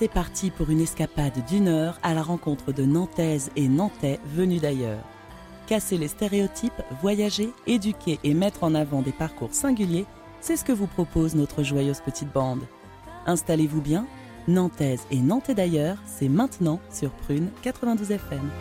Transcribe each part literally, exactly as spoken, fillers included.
c'est parti pour une escapade d'une heure à la rencontre de Nantaises et Nantais venus d'ailleurs. Casser les stéréotypes, voyager, éduquer et mettre en avant des parcours singuliers, c'est ce que vous propose notre joyeuse petite bande. Installez-vous bien, Nantaises et Nantais d'ailleurs, c'est maintenant sur Prune quatre-vingt-douze F M.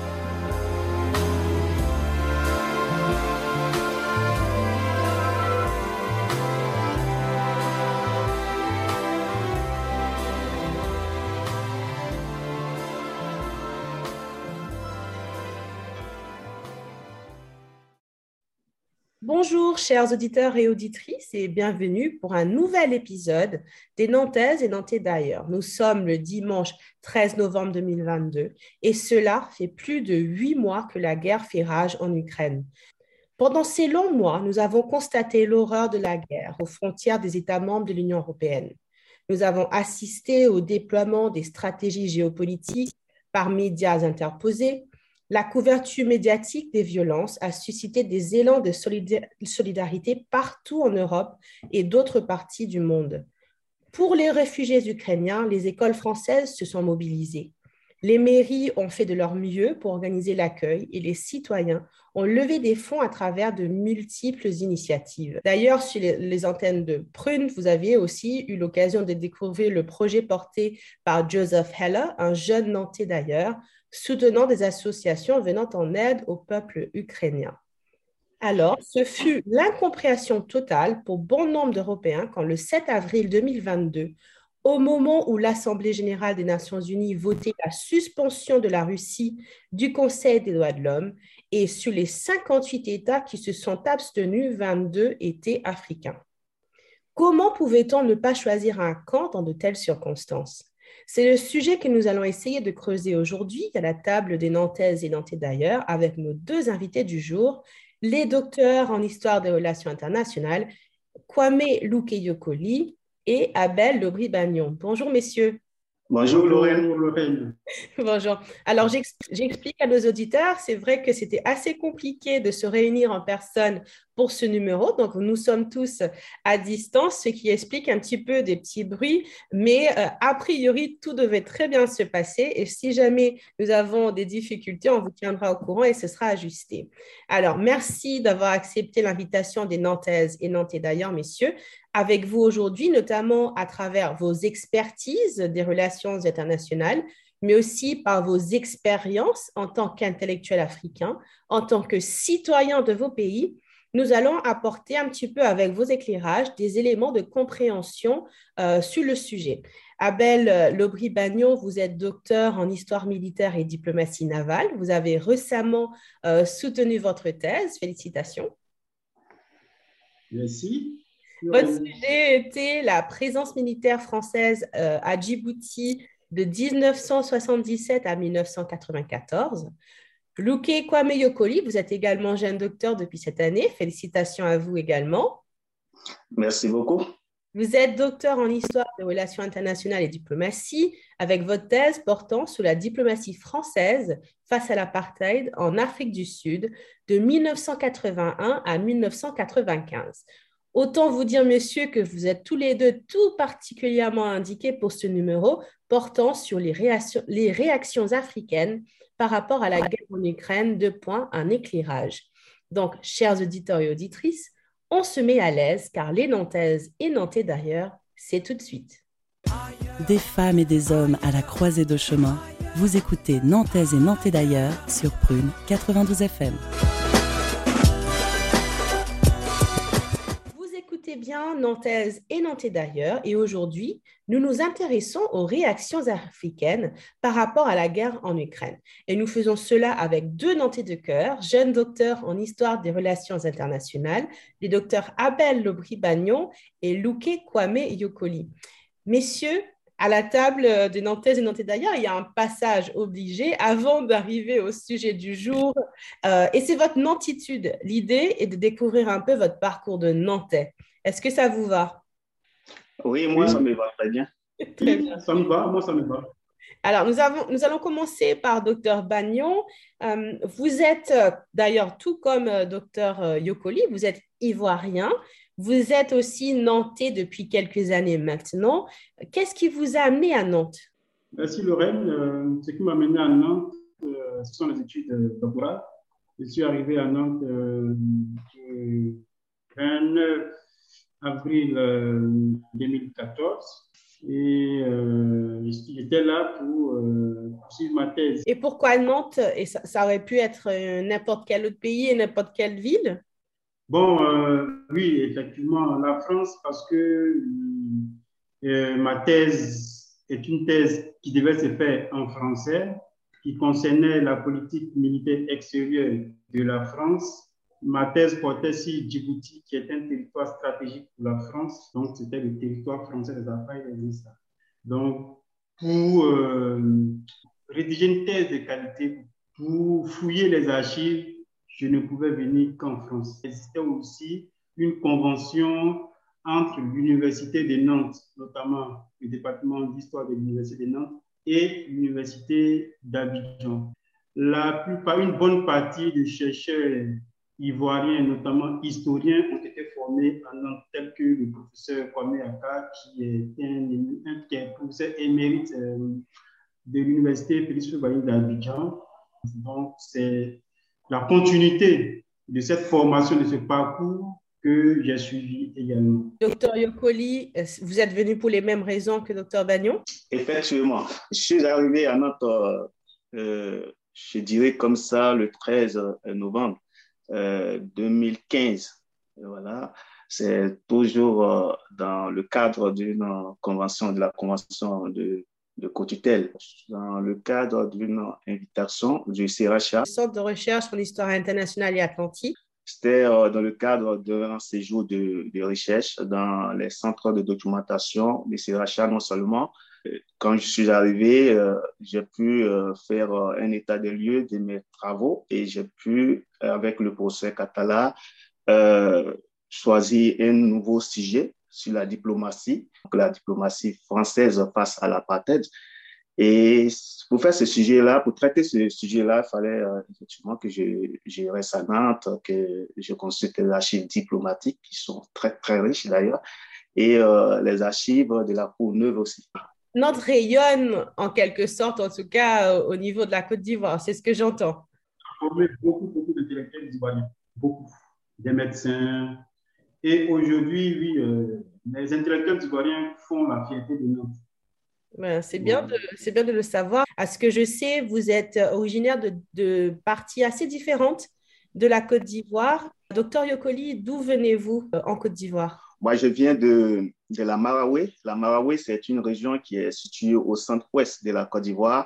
Bonjour chers auditeurs et auditrices et bienvenue pour un nouvel épisode des Nantaises et Nantais d'ailleurs. Nous sommes le dimanche treize novembre deux mille vingt-deux et cela fait plus de huit mois que la guerre fait rage en Ukraine. Pendant ces longs mois, nous avons constaté l'horreur de la guerre aux frontières des États membres de l'Union européenne. Nous avons assisté au déploiement des stratégies géopolitiques par médias interposés. La couverture médiatique des violences a suscité des élans de solidarité partout en Europe et d'autres parties du monde. Pour les réfugiés ukrainiens, les écoles françaises se sont mobilisées. Les mairies ont fait de leur mieux pour organiser l'accueil et les citoyens ont levé des fonds à travers de multiples initiatives. D'ailleurs, sur les, les antennes de Prune, vous avez aussi eu l'occasion de découvrir le projet porté par Joseph Heller, un jeune Nantais d'ailleurs, soutenant des associations venant en aide au peuple ukrainien. Alors, ce fut l'incompréhension totale pour bon nombre d'Européens quand le sept avril deux mille vingt-deux, au moment où l'Assemblée générale des Nations unies votait la suspension de la Russie du Conseil des droits de l'homme, et sur les cinquante-huit États qui se sont abstenus, vingt-deux étaient africains. Comment pouvait-on ne pas choisir un camp dans de telles circonstances ? C'est le sujet que nous allons essayer de creuser aujourd'hui à la table des Nantaises et Nantais d'ailleurs avec nos deux invités du jour, les docteurs en histoire des relations internationales, Kwame Luke-Yokoli et Abel Lobry-Bagnon. Bonjour messieurs. Bonjour Lorraine. Bonjour. Alors j'explique à nos auditeurs, c'est vrai que c'était assez compliqué de se réunir en personne pour ce numéro, donc nous sommes tous à distance, ce qui explique un petit peu des petits bruits, mais euh, a priori tout devait très bien se passer et si jamais nous avons des difficultés, on vous tiendra au courant et ce sera ajusté. Alors merci d'avoir accepté l'invitation des Nantaises et Nantais d'ailleurs, messieurs, avec vous aujourd'hui, notamment à travers vos expertises des relations internationales, mais aussi par vos expériences en tant qu'intellectuels africains, en tant que citoyens de vos pays. Nous allons apporter un petit peu avec vos éclairages des éléments de compréhension euh, sur le sujet. Abel Lobry-Bagnon, vous êtes docteur en histoire militaire et diplomatie navale. Vous avez récemment euh, soutenu votre thèse. Félicitations. Merci. Votre sujet était la présence militaire française euh, à Djibouti de dix-neuf cent soixante-dix-sept à mille neuf cent quatre-vingt-quatorze. Luke Kwame Yokoli, vous êtes également jeune docteur depuis cette année. Félicitations à vous également. Merci beaucoup. Vous êtes docteur en histoire des relations internationales et diplomatie avec votre thèse portant sur la diplomatie française face à l'apartheid en Afrique du Sud de mille neuf cent quatre-vingt-un à mille neuf cent quatre-vingt-quinze. Autant vous dire, messieurs, que vous êtes tous les deux tout particulièrement indiqués pour ce numéro portant sur les réactions, les réactions africaines par rapport à la guerre en Ukraine, deux points, un éclairage. Donc, chers auditeurs et auditrices, on se met à l'aise car les Nantaises et Nantais d'ailleurs, c'est tout de suite. Des femmes et des hommes à la croisée de chemin, vous écoutez Nantaises et Nantais d'ailleurs sur Prune quatre-vingt-douze F M. Écoutez bien, Nantaises et Nantais d'ailleurs, et aujourd'hui, nous nous intéressons aux réactions africaines par rapport à la guerre en Ukraine. Et nous faisons cela avec deux Nantais de cœur, jeunes docteurs en histoire des relations internationales, les docteurs Abel Lobry-Bagnon et Luke Kwame Yokoli. Messieurs, à la table des Nantaises et Nantais d'ailleurs, il y a un passage obligé avant d'arriver au sujet du jour. Euh, et c'est votre nantitude. L'idée est de découvrir un peu votre parcours de Nantais. Est-ce que ça vous va? Oui, moi, oui. Ça me va très bien. Très bien. Ça me va, moi, ça me va. Alors, nous, avons, nous allons commencer par docteur Bagnon. Euh, vous êtes, euh, d'ailleurs, tout comme euh, docteur euh, Yokoli, vous êtes ivoirien. Vous êtes aussi nantais depuis quelques années maintenant. Qu'est-ce qui vous a amené à Nantes? Merci Lorraine. Euh, ce qui m'a mené à Nantes, euh, ce sont les études de doctorat. Je suis arrivé à Nantes euh, le vingt-neuf avril euh, deux mille quatorze et euh, j'étais là pour euh, poursuivre ma thèse. Et pourquoi Nantes? Et ça, ça aurait pu être euh, n'importe quel autre pays et n'importe quelle ville? Bon, euh, oui, effectivement, la France, parce que euh, ma thèse est une thèse qui devait se faire en français, qui concernait la politique militaire extérieure de la France. Ma thèse portait sur Djibouti, qui est un territoire stratégique pour la France, donc c'était le territoire français des affaires et des États. Donc, pour euh, rédiger une thèse de qualité, pour fouiller les archives, je ne pouvais venir qu'en France. Il existait aussi une convention entre l'Université de Nantes, notamment le département d'histoire de l'Université de Nantes, et l'Université d'Abidjan. La plupart, une bonne partie des chercheurs ivoiriens, notamment historiens, ont été formés à Nantes, tel que le professeur Kwame Aka, qui est un, un, qui est professeur émérite euh, de l'Université Félix Houphouët-Boigny d'Abidjan. Donc, c'est la continuité de cette formation, de ce parcours que j'ai suivi également. Docteur Yokoli, vous êtes venu pour les mêmes raisons que Docteur Bagnon? Effectivement. Je suis arrivé à Nantes, euh, je dirais comme ça, le treize novembre euh, deux mille quinze. Et voilà. C'est toujours euh, dans le cadre d'une convention, de la convention de de co-tutelle, dans le cadre d'une invitation du C R H A. Centre de recherche en histoire internationale et atlantique. C'était euh, dans le cadre d'un séjour de, de recherche dans les centres de documentation du C R H A, non seulement. Quand je suis arrivé, euh, j'ai pu euh, faire euh, un état des lieux de mes travaux et j'ai pu, avec le professeur Catala, euh, choisir un nouveau sujet sur la diplomatie, donc la diplomatie française face à l'apartheid. Et pour faire ce sujet-là, pour traiter ce sujet-là, il fallait euh, effectivement que je, je reste à Nantes, que je consulte les archives diplomatiques qui sont très, très riches d'ailleurs, et euh, les archives de la Courneuve aussi. Nantes rayonne en quelque sorte, en tout cas au niveau de la Côte d'Ivoire, c'est ce que j'entends. On a formé beaucoup, beaucoup d'intellectuels ivoiriens, beaucoup, des médecins. Et aujourd'hui, oui, euh, les intellectuels ivoiriens font la fierté de Nantes. Ben, c'est bien, de, c'est bien de le savoir. À ce que je sais, vous êtes originaire de, de parties assez différentes de la Côte d'Ivoire. Docteur Yokoli, d'où venez-vous en Côte d'Ivoire? Moi, je viens de, de la Maraoué. La Maraoué, c'est une région qui est située au centre-ouest de la Côte d'Ivoire.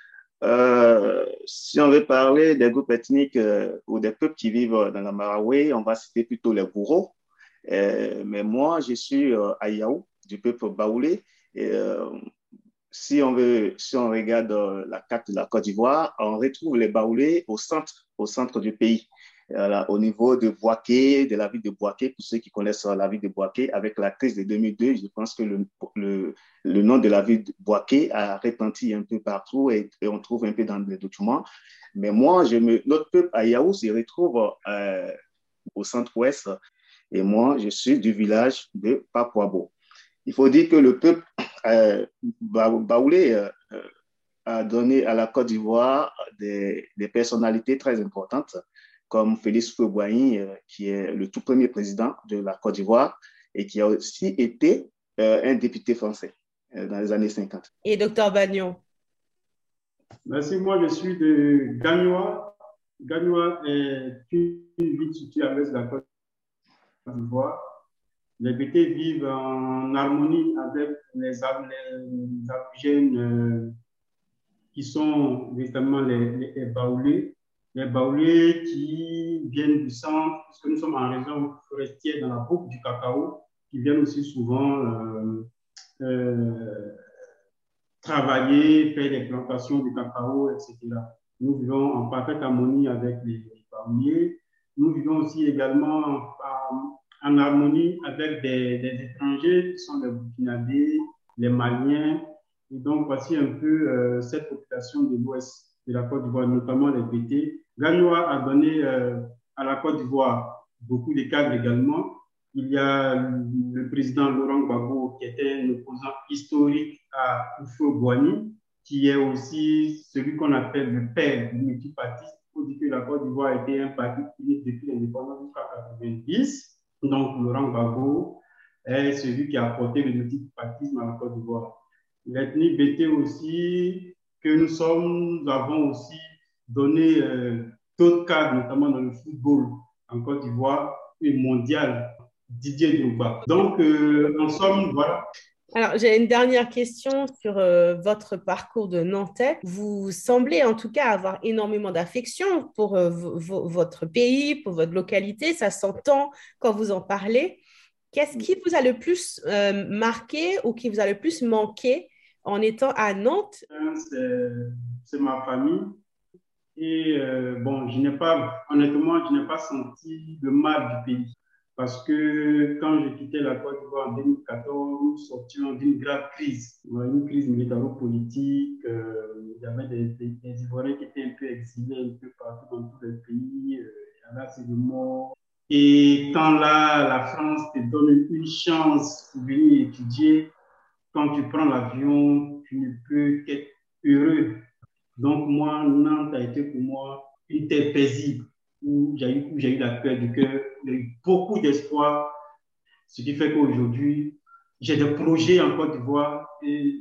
Euh, si on veut parler des groupes ethniques euh, ou des peuples qui vivent dans la Maraoué, on va citer plutôt les Bourreaux. Euh, mais moi, je suis euh, à Yaou, du peuple baoulé. Et, euh, si on veut, si on regarde euh, la carte de la Côte d'Ivoire, on retrouve les Baoulés au centre, au centre du pays. Voilà, au niveau de Bouaké, de la ville de Bouaké, pour ceux qui connaissent la ville de Bouaké, avec la crise de deux mille deux, je pense que le, le, le nom de la ville de Bouaké a retenti un peu partout et, et on trouve un peu dans les documents. Mais moi, je me, notre peuple à Yaou se retrouve euh, au centre-ouest et moi, je suis du village de Papoabo. Il faut dire que le peuple euh, baoulé euh, a donné à la Côte d'Ivoire des, des personnalités très importantes, comme Félix Houphouët-Boigny, euh, qui est le tout premier président de la Côte d'Ivoire et qui a aussi été euh, un député français euh, dans les années cinquante. Et docteur Bagnon? Merci, moi je suis de Gagnoa. Gagnoa est une ville située à l'est de la Côte d'Ivoire. Les B T vivent en harmonie avec les aborigènes euh, qui sont véritablement les, les, les Baoulés. Les Baoulés qui viennent du centre, puisque nous sommes en région forestière dans la boucle du cacao, qui viennent aussi souvent euh, euh, travailler, faire des plantations de cacao, et cetera. Nous vivons en parfaite harmonie avec les, les Baoulés. Nous vivons aussi également en, en harmonie avec des, des étrangers qui sont les Burkinabés, les Maliens. Et donc, voici un peu euh, cette population de l'ouest de la Côte d'Ivoire, notamment les B T. Gagnoa a donné euh, à la Côte d'Ivoire beaucoup de cadres également. Il y a le président Laurent Gbagbo qui était un opposant historique à Houphouët-Boigny. qui est aussi celui qu'on appelle le père du multipartisme. Il faut dire que la Côte d'Ivoire a été un parti qui, depuis l'indépendance jusqu'à quatre-vingt-dix. Donc, Laurent Gbagbo est celui qui a apporté le multipartisme à la Côte d'Ivoire. L'ethnie B T aussi, que nous sommes, nous avons aussi donné euh, d'autres cadres, notamment dans le football en Côte d'Ivoire et mondial, Didier Drogba. Donc, euh, en somme, voilà. Alors, j'ai une dernière question sur euh, votre parcours de Nantais. Vous semblez en tout cas avoir énormément d'affection pour euh, v- v- votre pays, pour votre localité. Ça s'entend quand vous en parlez. Qu'est-ce qui vous a le plus euh, marqué ou qui vous a le plus manqué en étant à Nantes? C'est, c'est ma famille. Et euh, bon, je n'ai pas, honnêtement, je n'ai pas senti le mal du pays. Parce que quand j'ai quitté la Côte d'Ivoire en deux mille quatorze, nous sortions d'une grave crise, une crise militaro-politique. Euh, il y avait des, des, des Ivoiriens qui étaient un peu exilés un peu partout dans tous les pays. Euh, il y en a, c'est de mort. Et quand là, la France te donne une chance pour venir étudier, quand tu prends l'avion, tu ne peux qu'être heureux. Donc moi, Nantes a été pour moi une terre paisible, où j'ai eu, où j'ai eu la paix du cœur, beaucoup d'espoir, ce qui fait qu'aujourd'hui, j'ai des projets en Côte d'Ivoire et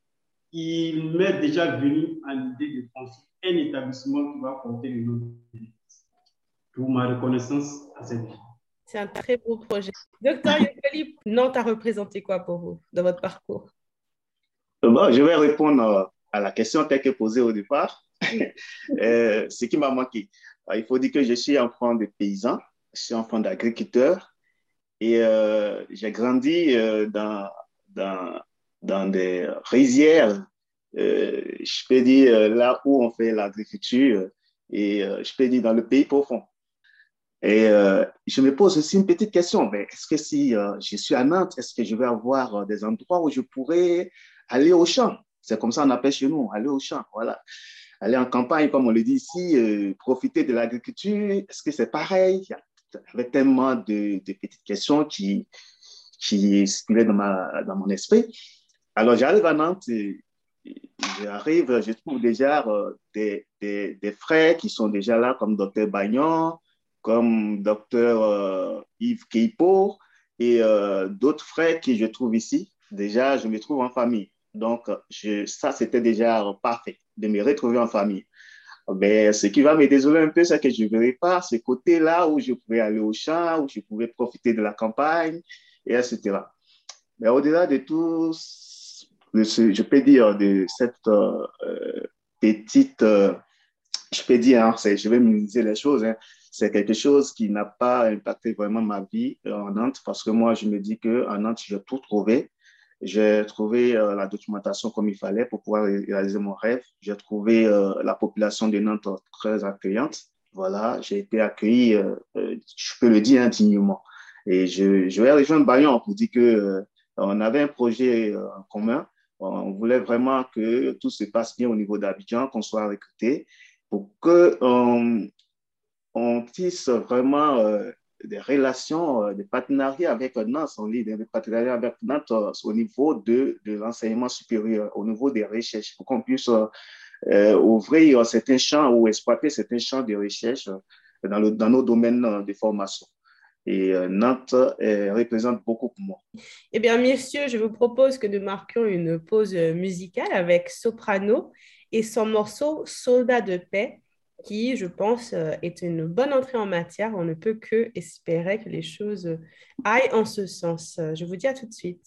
il m'est déjà venu à l'idée de construire un établissement qui va porter le nom de pour ma reconnaissance à cette vie. C'est un très beau projet. Docteur Yokoli, Nantes a représenté quoi pour vous dans votre parcours? Bon, je vais répondre à la question telle que posée au départ. euh, ce qui m'a manqué. Il faut dire que je suis enfant de paysan, je suis enfant d'agriculteur et euh, j'ai grandi euh, dans, dans, dans des rizières, euh, je peux dire là où on fait l'agriculture et euh, je peux dire dans le pays profond. Et euh, je me pose aussi une petite question. Mais est-ce que si euh, je suis à Nantes, est-ce que je vais avoir euh, des endroits où je pourrais aller au champ? C'est comme ça on appelle chez nous, aller au champ, voilà. Aller en campagne, comme on le dit ici, euh, profiter de l'agriculture. Est-ce que c'est pareil? Il y avait tellement de, de petites questions qui, qui circulaient dans, ma, dans mon esprit. Alors, j'arrive à Nantes, et, et j'arrive, je trouve déjà euh, des, des, des frères qui sont déjà là, comme docteur Bagnon, comme docteur euh, Yves Keipo et euh, d'autres frères que je trouve ici. Déjà, je me trouve en famille. Donc, je, ça, c'était déjà parfait de me retrouver en famille. Mais ce qui va me désoler un peu, c'est que je ne verrai pas ce côté-là où je pouvais aller au champ, où je pouvais profiter de la campagne, et et cetera. Mais au-delà de tout, je peux dire de cette euh, petite, euh, je peux dire, hein, je vais minimiser les choses, hein, c'est quelque chose qui n'a pas impacté vraiment ma vie en Nantes, parce que moi, je me dis qu'en Nantes, j'ai tout trouvé. J'ai trouvé euh, la documentation comme il fallait pour pouvoir réaliser mon rêve. J'ai trouvé euh, la population de Nantes très accueillante. Voilà, j'ai été accueilli, euh, euh, je peux le dire indignement. Et je, je vais rejoindre Bayon pour dire que euh, on avait un projet euh, en commun. On voulait vraiment que tout se passe bien au niveau d'Abidjan, qu'on soit recruté pour que on, on tisse vraiment euh, des relations, euh, des partenariats avec Nantes, on dit des partenariats avec Nantes euh, au niveau de, de l'enseignement supérieur, au niveau des recherches, pour qu'on puisse euh, euh, ouvrir certains champs ou exploiter certains champs de recherche euh, dans, le, dans nos domaines euh, de formation. Et euh, Nantes euh, représente beaucoup pour moi. Eh bien, messieurs, je vous propose que nous marquions une pause musicale avec Soprano et son morceau « Soldat de paix », qui, je pense, est une bonne entrée en matière. On ne peut que espérer que les choses aillent en ce sens. Je vous dis à tout de suite.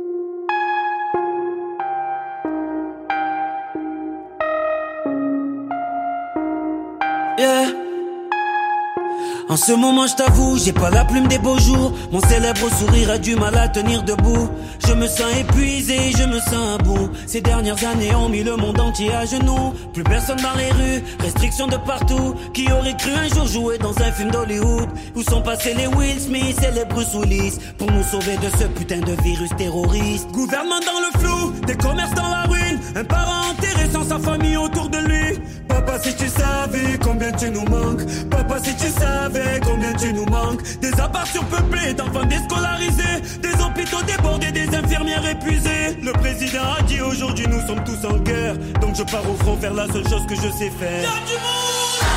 Yeah. En ce moment je t'avoue, j'ai pas la plume des beaux jours. Mon célèbre sourire a du mal à tenir debout. Je me sens épuisé, je me sens à bout. Ces dernières années ont mis le monde entier à genoux. Plus personne dans les rues, restrictions de partout. Qui aurait cru un jour jouer dans un film d'Hollywood? Où sont passés les Will Smith et les Bruce Willis pour nous sauver de ce putain de virus terroriste? Gouvernement dans le flou, des commerces dans la ruine, un parent enterré sans sa famille autour de lui. Papa Papa, si tu savais combien tu nous manques. Papa, si tu savais combien tu nous manques. Des apparts surpeuplés, d'enfants déscolarisés, des hôpitaux débordés, des infirmières épuisées. Le président a dit aujourd'hui nous sommes tous en guerre. Donc je pars au front faire la seule chose que je sais faire. Y'a du monde. Ah,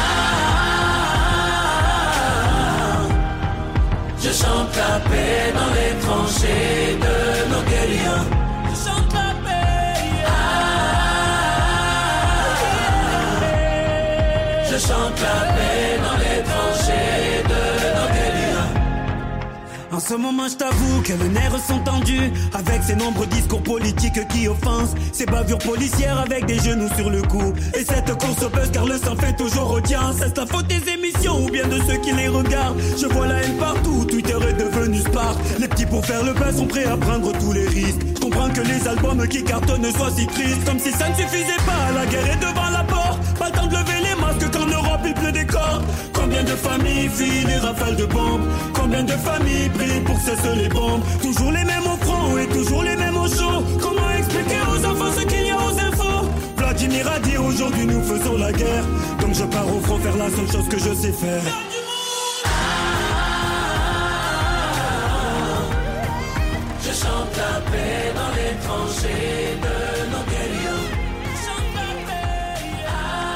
je chante la paix dans les tranchées de nos guerriers. Je chante la paix. Ah, je chante la paix dans les tranchées de nos guerriers. En ce moment, je t'avoue que les nerfs sont tendus. Avec ces nombreux discours politiques qui offensent, ces bavures policières avec des genoux sur le cou. Et cette course au buzz car le sang fait toujours audience. Est-ce la faute des émissions ou bien de ceux qui les regardent? Je vois la haine partout, Twitter est devenu Spark. Les petits pour faire le buzz sont prêts à prendre tous les risques. Je comprends que les albums qui cartonnent soient si tristes. Comme si ça ne suffisait pas, la guerre est devant la porte. Pas le temps de lever les masques qu'en Europe il pleut des corps. Combien de familles vivent des rafales de bombes? Combien de familles prient pour cesser les bombes? Toujours les mêmes au front et toujours les mêmes au chaud. Comment expliquer aux enfants ce qu'il y a aux infos? Vladimir a dit aujourd'hui nous faisons la guerre. Donc je pars au front faire la seule chose que je sais faire. Ah, je chante la paix dans les tranchées de nos guerriers. Je chante la paix. Ah,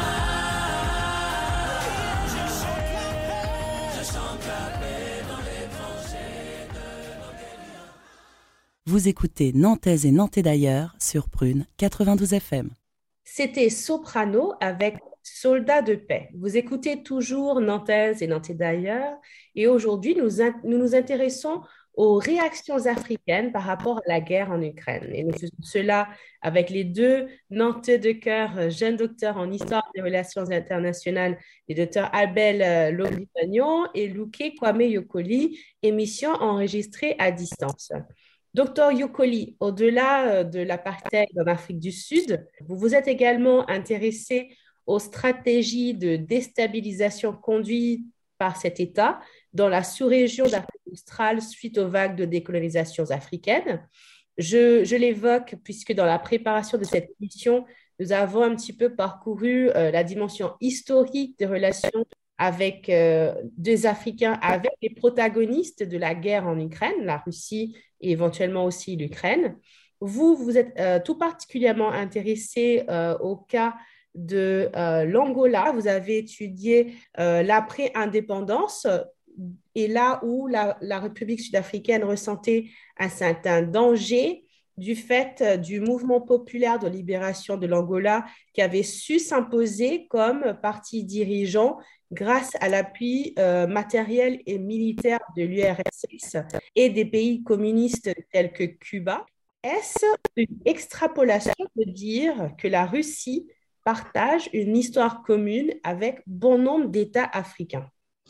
je chante la paix. Je chante la paix dans les tranchées de nos guerriers. Vous écoutez Nantaise et Nantais d'ailleurs sur Prune quatre-vingt-douze F M. C'était Soprano avec Soldat de paix. Vous écoutez toujours Nantaise et Nantais d'ailleurs. Et aujourd'hui, nous, in- nous nous intéressons aux réactions africaines par rapport à la guerre en Ukraine. Et nous faisons cela avec les deux Nantais de cœur, jeunes docteurs en histoire des relations internationales, les docteurs Abel euh, Lolipagnon et Luke Kwame Yokoli, émission enregistrée à distance. Docteur Yokoli, au-delà euh, de l'apartheid en Afrique du Sud, vous vous êtes également intéressé aux stratégies de déstabilisation conduites par cet État dans la sous-région d'Afrique australe suite aux vagues de décolonisation africaines. Je, je l'évoque puisque dans la préparation de cette émission, nous avons un petit peu parcouru euh, la dimension historique des relations avec euh, des Africains, avec les protagonistes de la guerre en Ukraine, la Russie et éventuellement aussi l'Ukraine. Vous, vous êtes euh, tout particulièrement intéressé euh, au cas de euh, l'Angola. Vous avez étudié euh, l'après-indépendance et là où la, la République sud-africaine ressentait un certain danger du fait euh, du mouvement populaire de libération de l'Angola qui avait su s'imposer comme parti dirigeant grâce à l'appui euh, matériel et militaire de l'U R S S et des pays communistes tels que Cuba. Est-ce une extrapolation de dire que la Russie partage une histoire commune avec bon nombre d'États africains?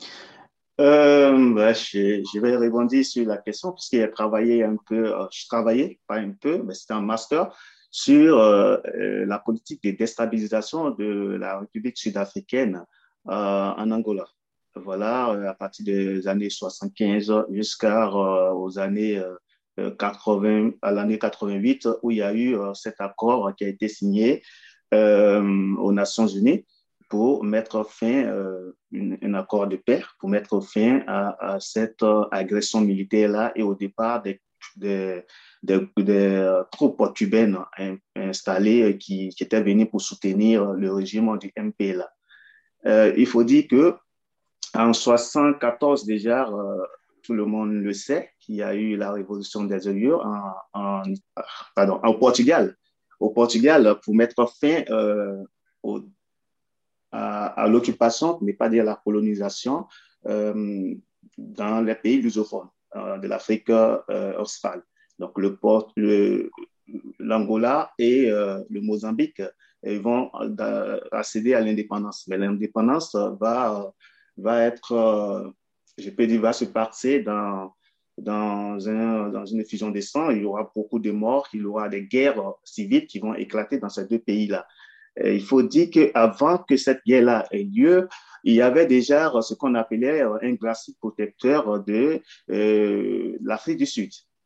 Euh, bah, je, je vais rebondir sur la question puisque j'ai travaillé un peu, euh, je travaillais, pas un peu, mais c'était un master sur euh, euh, la politique de déstabilisation de la République sud-africaine euh, en Angola. Voilà, euh, à partir des années soixante-quinze jusqu'aux années euh, quatre-vingts, à l'année quatre-vingt-huit, où il y a eu euh, cet accord qui a été signé euh, aux Nations Unies pour mettre fin, euh, une, un accord de paix, pour mettre fin à, à cette euh, agression militaire-là et au départ des, des, des, des troupes cubaines in, installées qui, qui étaient venues pour soutenir le régime du M P L A. Euh, il faut dire que en soixante-quatorze déjà, euh, tout le monde le sait, qu'il y a eu la révolution des Œilleux en, en, pardon, au Portugal. Au Portugal, pour mettre fin euh, au À, à l'occupation, pour ne pas dire la colonisation, euh, dans les pays lusophones euh, de l'Afrique euh, australe. Donc, le, le, l'Angola et euh, le Mozambique ils vont accéder à l'indépendance. Mais l'indépendance va, va être, euh, je peux dire, va se passer dans, dans, un, dans une effusion de sang. Il y aura beaucoup de morts, il y aura des guerres civiles qui vont éclater dans ces deux pays-là. Il faut dire qu'avant que cette guerre-là ait lieu, il y avait déjà ce qu'on appelait un glacis protecteur de euh, l'Afrique du Sud.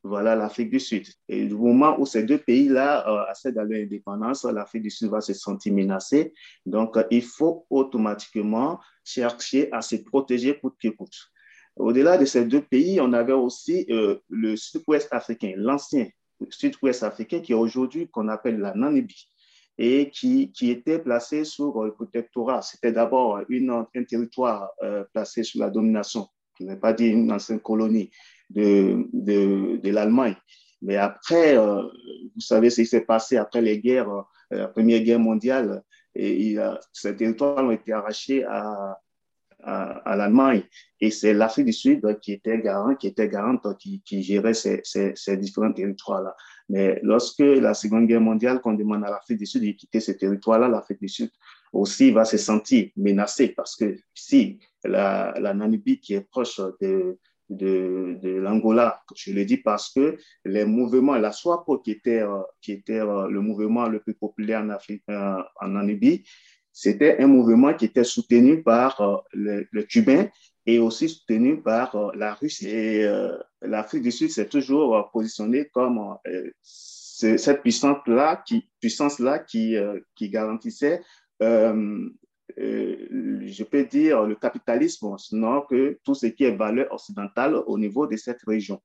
voilà l'Afrique du Sud. Et au moment où ces deux pays-là euh, accèdent à leur indépendance, l'Afrique du Sud va se sentir menacée. Donc, euh, il faut automatiquement chercher à se protéger coûte que coûte. Au-delà de ces deux pays, on avait aussi euh, le sud-ouest africain, l'ancien sud-ouest africain qui est aujourd'hui qu'on appelle la Namibie et qui, qui était placé sous le protectorat. C'était d'abord une, un territoire euh, placé sous la domination, je n'ai pas dit une ancienne colonie de, de, de l'Allemagne. Mais après, euh, vous savez ce qui s'est passé après les guerres, euh, la Première Guerre mondiale, et il a, ces territoires ont été arrachés à à, à l'Allemagne. Et c'est l'Afrique du Sud qui était garant, qui était garante, qui, qui gérait ces, ces, ces différents territoires-là. Mais lorsque la Seconde Guerre mondiale, qu'on demande à l'Afrique du Sud de quitter ce territoire-là, l'Afrique du Sud aussi va se sentir menacée parce que si la, la Namibie qui est proche de, de, de l'Angola, je le dis parce que les mouvements, la SWAPO qui était, qui était le mouvement le plus populaire en Afrique, en Namibie, c'était un mouvement qui était soutenu par euh, le, le Cubain et aussi soutenu par euh, la Russie. Et euh, l'Afrique du Sud s'est toujours euh, positionnée comme euh, ce, cette puissance-là qui, puissance-là qui, euh, qui garantissait, euh, euh, je peux dire, le capitalisme, sinon que tout ce qui est valeur occidentale au niveau de cette région.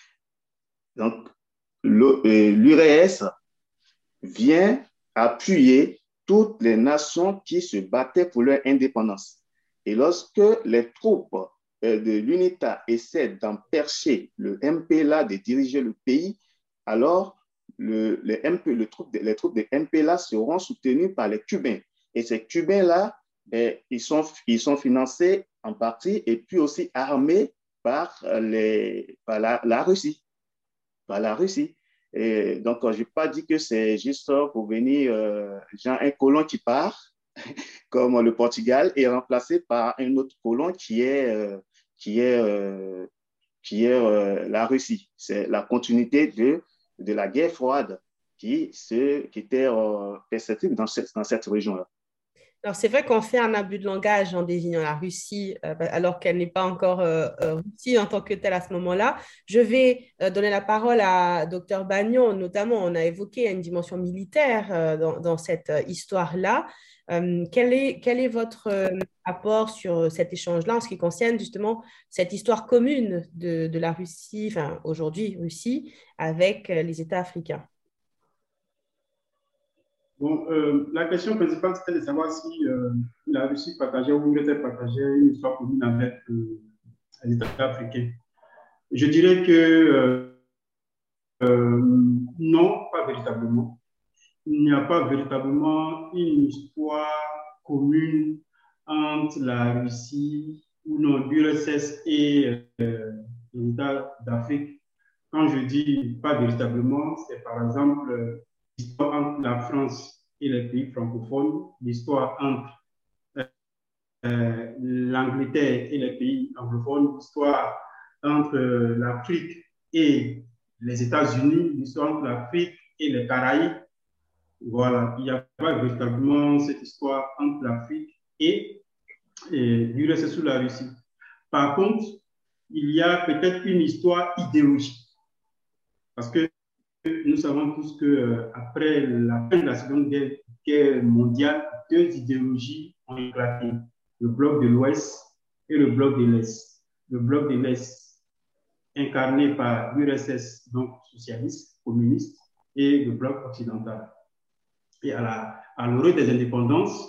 Donc, l'U R S vient appuyer toutes les nations qui se battaient pour leur indépendance. Et lorsque les troupes de l'UNITA essaient d'empercher le M P L A de diriger le pays, alors le, les, M P, le troupes, les troupes de M P L A seront soutenues par les Cubains. Et ces Cubains-là, eh, ils, sont, ils sont financés en partie et puis aussi armés par, les, par la, la Russie. Par la Russie. Et donc, je n'ai pas dit que c'est juste pour venir, euh, genre un colon qui part, comme le Portugal, est remplacé par un autre colon qui est, euh, qui est, euh, qui est euh, la Russie. C'est la continuité de, de la guerre froide qui, se, qui était euh, perceptible dans cette, dans cette région-là. Alors, c'est vrai qu'on fait un abus de langage en désignant la Russie, euh, alors qu'elle n'est pas encore euh, euh, Russie en tant que telle à ce moment-là. Je vais euh, donner la parole à docteur Bagnon, notamment, on a évoqué une dimension militaire euh, dans, dans cette euh, histoire-là. Euh, quel est, quel est votre euh, apport sur cet échange-là en ce qui concerne justement cette histoire commune de, de la Russie, enfin aujourd'hui Russie, avec euh, les États africains? Bon, euh, la question principale, c'était de savoir si euh, la Russie partageait ou l'Angleterre partageait une histoire commune avec euh, les États africains. Je dirais que euh, euh, non, pas véritablement. Il n'y a pas véritablement une histoire commune entre la Russie ou non, l'U R S S et euh, les États d'Afrique. Quand je dis pas véritablement, c'est par exemple l'histoire entre la France et les pays francophones, l'histoire entre euh, l'Angleterre et les pays anglophones, l'histoire entre euh, l'Afrique et les États-Unis, l'histoire entre l'Afrique et les Caraïbes. Voilà, il n'y a pas véritablement cette histoire entre l'Afrique et, et l'U R S S ou la Russie. Par contre, il y a peut-être une histoire idéologique. Parce que nous savons tous qu'après euh, la fin de la Seconde Guerre, guerre mondiale, deux idéologies ont éclaté, le bloc de l'Ouest et le bloc de l'Est. Le bloc de l'Est, incarné par l'U R S S, donc socialiste, communiste, et le bloc occidental. Et à, la, à l'orée des indépendances,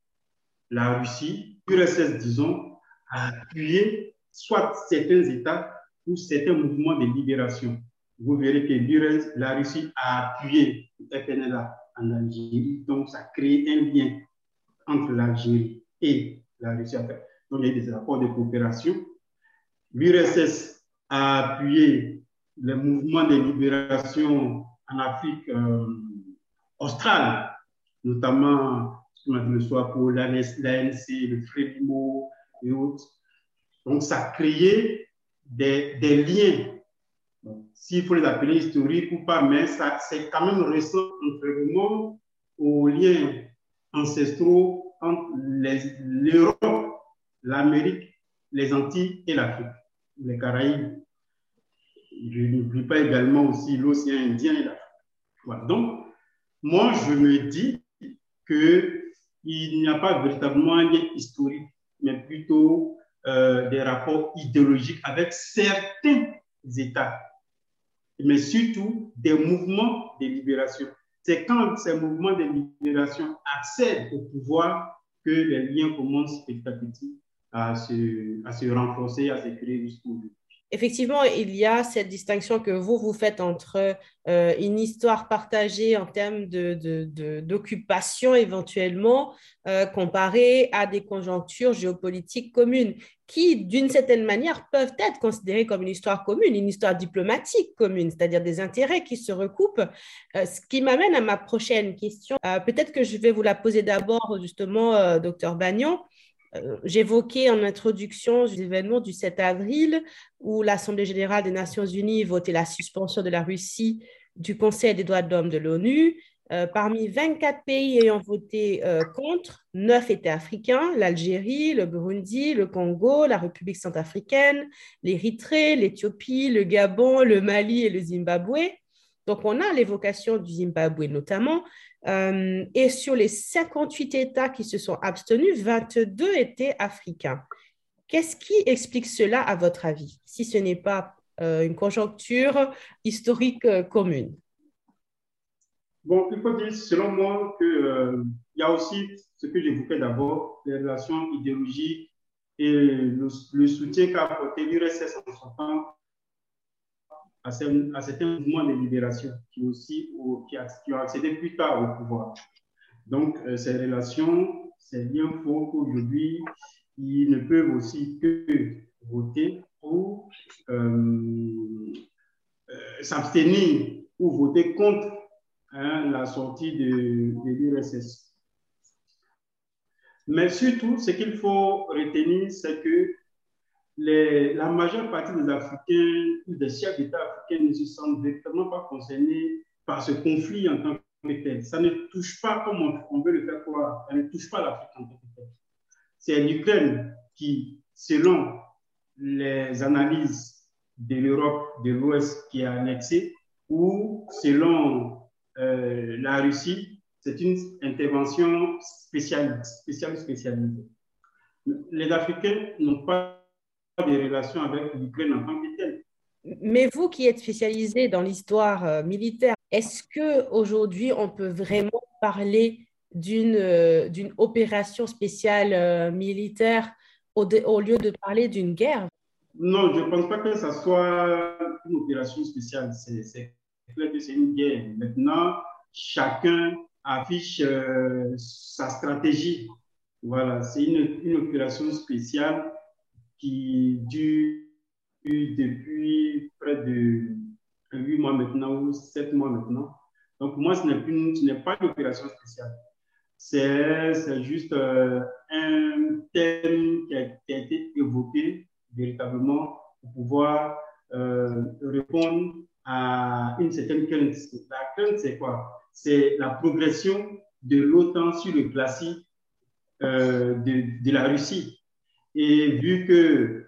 la Russie, l'U R S S, disons, a appuyé soit certains États ou certains mouvements de libération. Vous verrez que la Russie a appuyé le F N L A en Algérie, donc ça crée un lien entre l'Algérie et la Russie. Donc il y a des accords de coopération. L'U R S S a appuyé les mouvements de libération en Afrique euh, australe, notamment le SWAPO, l'A N C, le Frélimo et autres. Donc ça a créé des, des liens. S'il faut les appeler historiques ou pas, mais ça, c'est quand même récent, contrairement aux liens ancestraux entre l'Europe, l'Amérique, les Antilles et l'Afrique, les Caraïbes. je n'oublie pas également aussi l'océan Indien et l'Afrique. Voilà. Donc, moi, je me dis qu'il n'y a pas véritablement un lien historique, mais plutôt euh, des rapports idéologiques avec certains États, mais surtout des mouvements de libération. C'est quand ces mouvements de libération accèdent au pouvoir que les liens commencent petit à petit à se, à se renforcer, à se créer jusqu'au. Effectivement, il y a cette distinction que vous, vous faites entre euh, une histoire partagée en termes de, de, de, d'occupation éventuellement, euh, comparée à des conjonctures géopolitiques communes, qui, d'une certaine manière, peuvent être considérées comme une histoire commune, une histoire diplomatique commune, c'est-à-dire des intérêts qui se recoupent. Euh, ce qui m'amène à ma prochaine question. Euh, peut-être que je vais vous la poser d'abord, justement, euh, docteur Bagnon. Euh, J'évoquais en introduction l'événement du sept avril où l'Assemblée générale des Nations unies votait la suspension de la Russie du Conseil des droits de l'homme de l'ONU. Euh, parmi vingt-quatre pays ayant voté euh, contre, neuf étaient africains, l'Algérie, le Burundi, le Congo, la République centrafricaine, l'Érythrée, l'Éthiopie, le Gabon, le Mali et le Zimbabwe. Donc, on a l'évocation du Zimbabwe notamment. Euh, et sur les cinquante-huit États qui se sont abstenus, vingt-deux étaient africains. Qu'est-ce qui explique cela, à votre avis, si ce n'est pas euh, une conjoncture historique euh, commune? Bon, il faut dire, selon moi, qu'il euh, y a aussi ce que j'évoquais d'abord, les relations idéologiques et le, le soutien qu'a apporté l'U R S S en son temps à, ces, à certains mouvements de libération qui, aussi, au, qui, a, qui ont accédé plus tard au pouvoir. Donc, euh, ces relations, ces liens font qu'aujourd'hui, ils ne peuvent aussi que voter pour euh, euh, s'abstenir ou voter contre hein, la sortie de, de l'U R S S. Mais surtout, ce qu'il faut retenir, c'est que les, la majeure partie des Africains ou des chefs d'État africains ne se sentent véritablement pas concernés par ce conflit en tant que tel. Ça ne touche pas, comme on, on veut le faire croire, ça ne touche pas l'Afrique en tant que tel. C'est l'Ukraine qui, selon les analyses de l'Europe de l'Ouest, qui est annexée, ou selon euh, la Russie, c'est une intervention spéciale, spéciale spécialisée. Les Africains n'ont pas de relation avec l'Ukraine en tant que telle. Mais vous qui êtes spécialisé dans l'histoire euh, militaire, est-ce qu'aujourd'hui on peut vraiment parler d'une euh, d'une opération spéciale euh, militaire au, de, au lieu de parler d'une guerre? Non, je ne pense pas que ce soit une opération spéciale. C'est clair que c'est une guerre. Maintenant, chacun affiche euh, sa stratégie. Voilà, c'est une, une opération spéciale qui dure depuis près de huit mois maintenant ou sept mois maintenant. Donc, moi, ce n'est plus, ce n'est pas une opération spéciale. C'est juste euh, un thème qui a, qui a été évoqué véritablement pour pouvoir euh, répondre à une certaine crainte. La crainte, c'est quoi? C'est la progression de l'OTAN sur le classique euh, de, de la Russie. Et vu que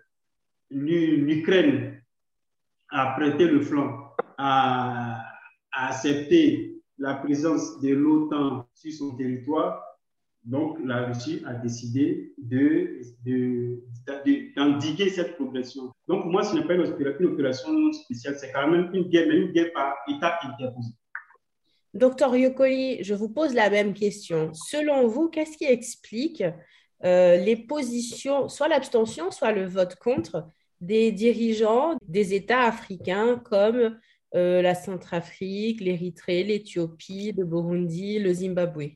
l'Ukraine a prêté le flanc, a, a accepté la présence de l'OTAN sur son territoire, donc la Russie a décidé de, de, de, d'endiguer cette progression. Donc pour moi, ce n'est pas une opération, une opération spéciale, c'est quand même une guerre, mais une guerre par État interposé. Docteur Yokoli, je vous pose la même question. Selon vous, qu'est-ce qui explique euh, les positions, soit l'abstention, soit le vote contre des dirigeants des États africains comme euh, la Centrafrique, l'Érythrée, l'Éthiopie, le Burundi, le Zimbabwe?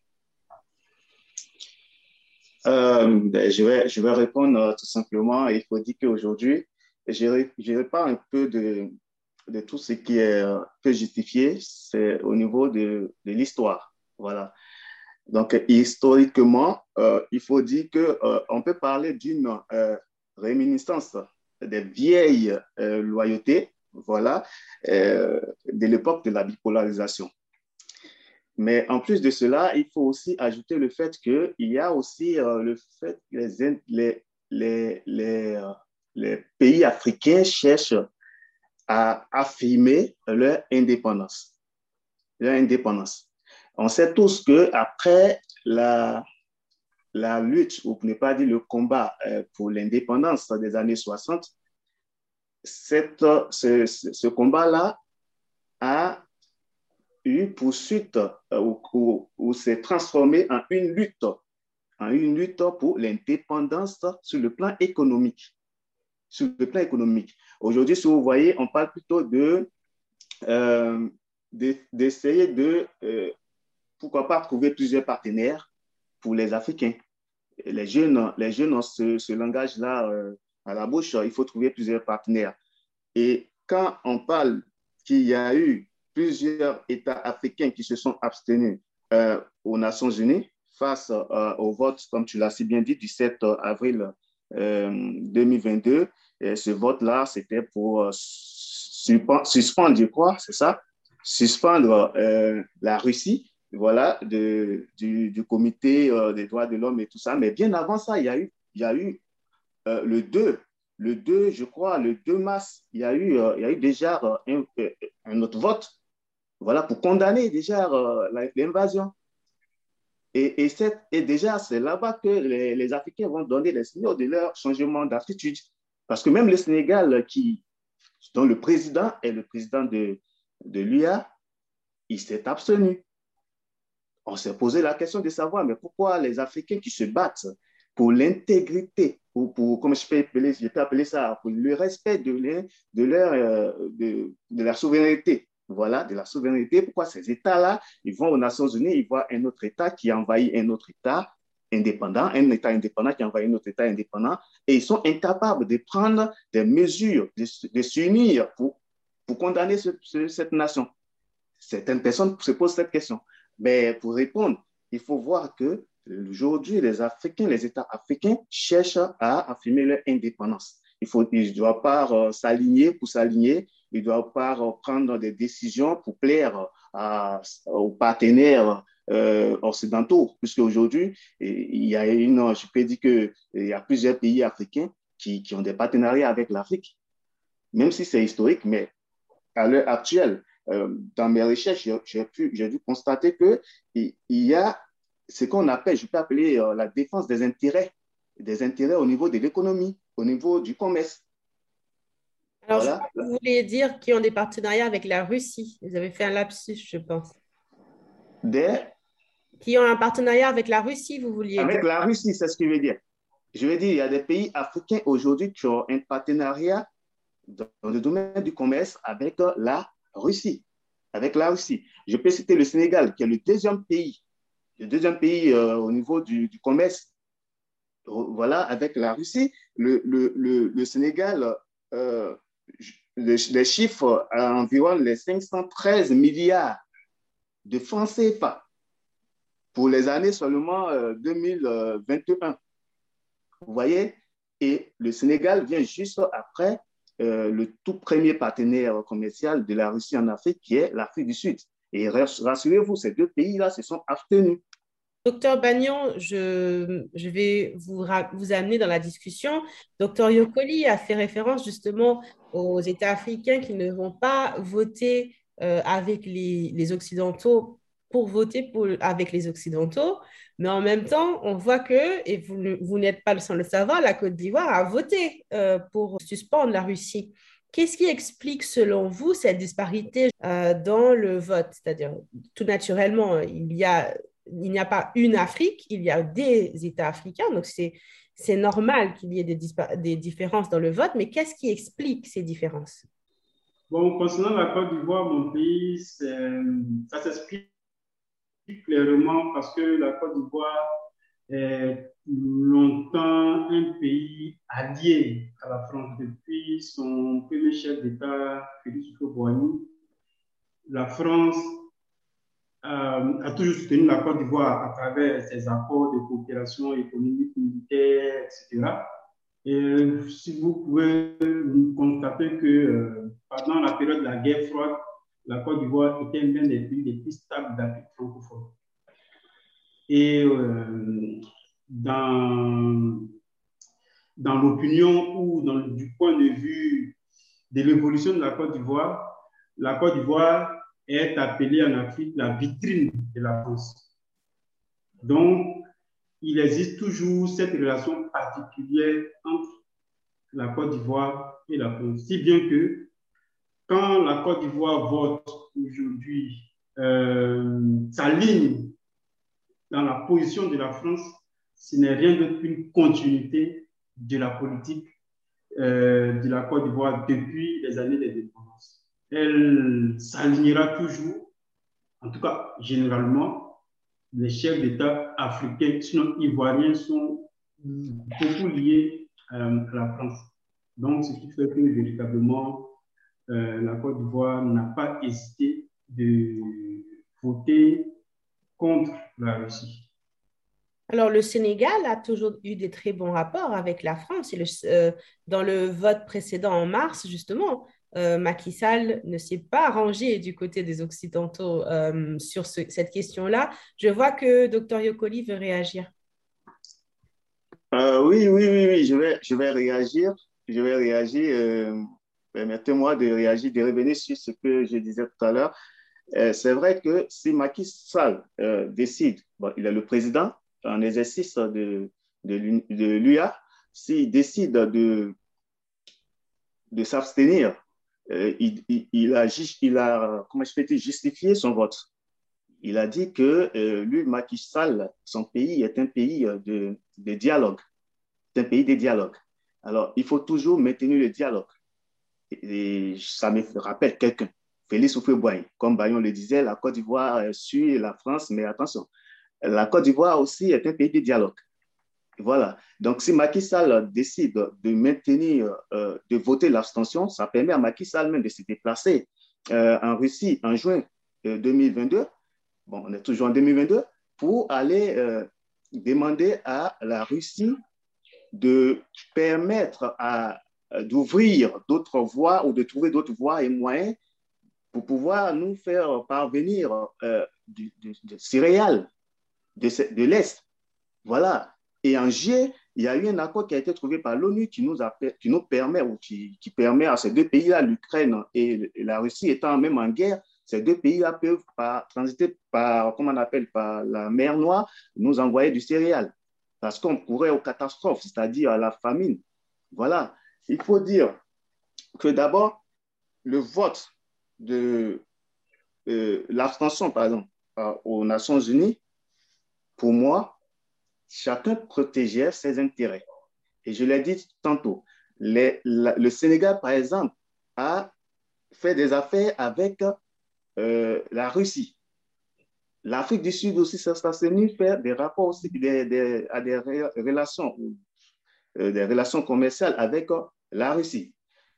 Euh, ben, je vais, je vais répondre euh, tout simplement. Il faut dire qu'aujourd'hui, je, je parle un peu de, de tout ce qui est euh, peu justifié, c'est au niveau de, de l'histoire. Voilà. Donc, historiquement, euh, il faut dire qu'on euh, peut parler d'une euh, réminiscence des vieilles euh, loyautés, voilà, euh, de l'époque de la bipolarisation. Mais en plus de cela, il faut aussi ajouter le fait qu'il y a aussi euh, le fait que les, les, les, les, les pays africains cherchent à affirmer leur indépendance. Leur indépendance. On sait tous qu'après la, la lutte, ou pour ne pas dire le combat pour l'indépendance des années soixante, cette, ce, ce combat-là a eu poursuite ou, ou, ou s'est transformé en une lutte, en une lutte pour l'indépendance sur le plan économique. Sur le plan économique. Aujourd'hui, si vous voyez, on parle plutôt de, euh, de, d'essayer de, euh, pourquoi pas, trouver plusieurs partenaires pour les Africains. Les jeunes, les jeunes ont ce, ce langage-là euh, à la bouche, il faut trouver plusieurs partenaires. Et quand on parle qu'il y a eu plusieurs États africains qui se sont abstenus euh, aux Nations Unies face euh, au vote, comme tu l'as si bien dit, du sept avril euh, deux mille vingt-deux, et ce vote-là, c'était pour euh, suspendre, je crois, c'est ça, suspendre euh, la Russie, voilà, de, du, du comité euh, des droits de l'homme et tout ça. Mais bien avant ça, il y a eu, il y a eu euh, le deux, le deux, je crois, le deux mars, il y a eu, euh, il y a eu déjà euh, un, un autre vote, voilà, pour condamner déjà euh, l'invasion. Et, et, cette, et déjà, c'est là-bas que les, les Africains vont donner les signaux de leur changement d'attitude. Parce que même le Sénégal, qui, dont le président est le président de, de l'U A, il s'est abstenu. On s'est posé la question de savoir, mais pourquoi les Africains qui se battent pour l'intégrité, pour, pour, comme je peux appeler, je peux appeler ça, pour le respect de, leur, de, leur, de, de leur souveraineté, voilà, de la souveraineté, pourquoi ces États-là, ils vont aux Nations Unies, ils voient un autre État qui envahit un autre État indépendant, un État indépendant qui envahit un autre État indépendant, et ils sont incapables de prendre des mesures, de, de s'unir pour, pour condamner ce, ce, cette nation. Certaines personnes se posent cette question. Mais pour répondre, il faut voir que aujourd'hui, les Africains, les États africains cherchent à affirmer leur indépendance. Il faut, ils ne doivent pas euh, s'aligner pour s'aligner, ils ne doivent pas euh, prendre des décisions pour plaire à, aux partenaires euh, occidentaux, puisque aujourd'hui, il y a une, je peux dire qu'il y a plusieurs pays africains qui, qui ont des partenariats avec l'Afrique, même si c'est historique, mais à l'heure actuelle, euh, dans mes recherches, j'ai, pu, j'ai dû constater qu'il y a ce qu'on appelle, je peux appeler euh, la défense des intérêts, des intérêts au niveau de l'économie, au niveau du commerce. Alors, voilà. Je, vous voulez dire qu'ils ont des partenariats avec la Russie. Vous avez fait un lapsus, je pense. Des... Qui ont un partenariat avec la Russie, vous vouliez avec dire. Avec la Russie, c'est ce que je veux dire. Je veux dire, il y a des pays africains aujourd'hui qui ont un partenariat dans le domaine du commerce avec la Russie. Avec la Russie. Je peux citer le Sénégal, qui est le deuxième pays, le deuxième pays euh, au niveau du, du commerce. Voilà, avec la Russie. Le, le, le, le Sénégal, euh, les, les chiffres à environ les cinq cent treize milliards de francs C F A pour les années seulement euh, deux mille vingt et un. Vous voyez? Et le Sénégal vient juste après euh, le tout premier partenaire commercial de la Russie en Afrique, qui est l'Afrique du Sud. Et rassurez-vous, ces deux pays-là se sont abstenus. Docteur Bagnon, je, je vais vous, vous amener dans la discussion. Docteur Yokoli a fait référence justement aux États africains qui ne vont pas voter euh, avec les, les Occidentaux pour voter pour, avec les Occidentaux, mais en même temps, on voit que, et vous, vous n'êtes pas sans le savoir, la Côte d'Ivoire a voté euh, pour suspendre la Russie. Qu'est-ce qui explique, selon vous, cette disparité euh, dans le vote? C'est-à-dire, tout naturellement, il y a... il n'y a pas une Afrique, il y a des États africains, donc c'est, c'est normal qu'il y ait des, des différences dans le vote, mais qu'est-ce qui explique ces différences? Bon, concernant la Côte d'Ivoire, mon pays, ça s'explique clairement parce que la Côte d'Ivoire est longtemps un pays allié à la France. Depuis son premier chef d'État, Félix Houphouët-Boigny, la France Euh, a toujours soutenu la Côte d'Ivoire à travers ses accords de coopération économique, militaire, et cetera. Et si vous pouvez constater que euh, pendant la période de la guerre froide, la Côte d'Ivoire était l'un des pays les plus stables d'Afrique francophone. Et euh, dans, dans l'opinion ou dans, du point de vue de l'évolution de la Côte d'Ivoire, la Côte d'Ivoire est appelée en Afrique la vitrine de la France. Donc, il existe toujours cette relation particulière entre la Côte d'Ivoire et la France. Si bien que quand la Côte d'Ivoire vote aujourd'hui euh, sa ligne dans la position de la France, ce n'est rien d'autre qu'une continuité de la politique euh, de la Côte d'Ivoire depuis les années d'indépendance. Elle s'alignera toujours, en tout cas généralement, les chefs d'État africains, sinon ivoiriens, sont beaucoup liés euh, à la France. Donc, ce qui fait que véritablement, euh, la Côte d'Ivoire n'a pas hésité de voter contre la Russie. Alors, le Sénégal a toujours eu des très bons rapports avec la France. Et le, euh, dans le vote précédent en mars, justement, euh, Macky Sall ne s'est pas rangé du côté des Occidentaux euh, sur ce, cette question-là. Je vois que docteur Yokoli veut réagir. Euh, oui, oui, oui, oui, je vais, je vais réagir. Je vais réagir. Euh, permettez-moi de réagir, de revenir sur ce que je disais tout à l'heure. Euh, c'est vrai que si Macky Sall euh, décide, bon, il est le président en exercice de, de, de l'U A, s'il décide de, de s'abstenir, euh, il, il, il, a, il a, comment je peux dire, justifié son vote. Il a dit que euh, lui, Macky Sall, son pays est un pays de, de dialogue. C'est un pays de dialogue. Alors, il faut toujours maintenir le dialogue. Et, et ça me rappelle quelqu'un, Félix Houphouët-Boigny. Comme Bayon le disait, la Côte d'Ivoire suit la France, mais attention, la Côte d'Ivoire aussi est un pays de dialogue. Voilà. Donc, si Macky Sall décide de maintenir, euh, de voter l'abstention, ça permet à Macky Sall même de se déplacer euh, en Russie en juin euh, deux mille vingt-deux. Bon, on est toujours en deux mille vingt-deux, pour aller euh, demander à la Russie de permettre à, d'ouvrir d'autres voies ou de trouver d'autres voies et moyens pour pouvoir nous faire parvenir euh, du, du, du céréales de, de l'Est. Voilà. Et en juillet, il y a eu un accord qui a été trouvé par l'ONU qui nous, a, qui nous permet, ou qui, qui permet à ces deux pays-là, l'Ukraine et, et la Russie étant même en guerre, ces deux pays-là peuvent par, transiter par, comment on appelle, par la mer Noire, nous envoyer du céréal. Parce qu'on courait aux catastrophes, c'est-à-dire à la famine. Voilà. Il faut dire que d'abord, le vote de euh, l'abstention, par exemple, euh, aux Nations Unies, pour moi, chacun protégeait ses intérêts. Et je l'ai dit tantôt, les, la, le Sénégal, par exemple, a fait des affaires avec euh, la Russie. L'Afrique du Sud aussi s'est abstenue de faire des rapports aussi des, des, à des relations, euh, des relations commerciales avec euh, la Russie.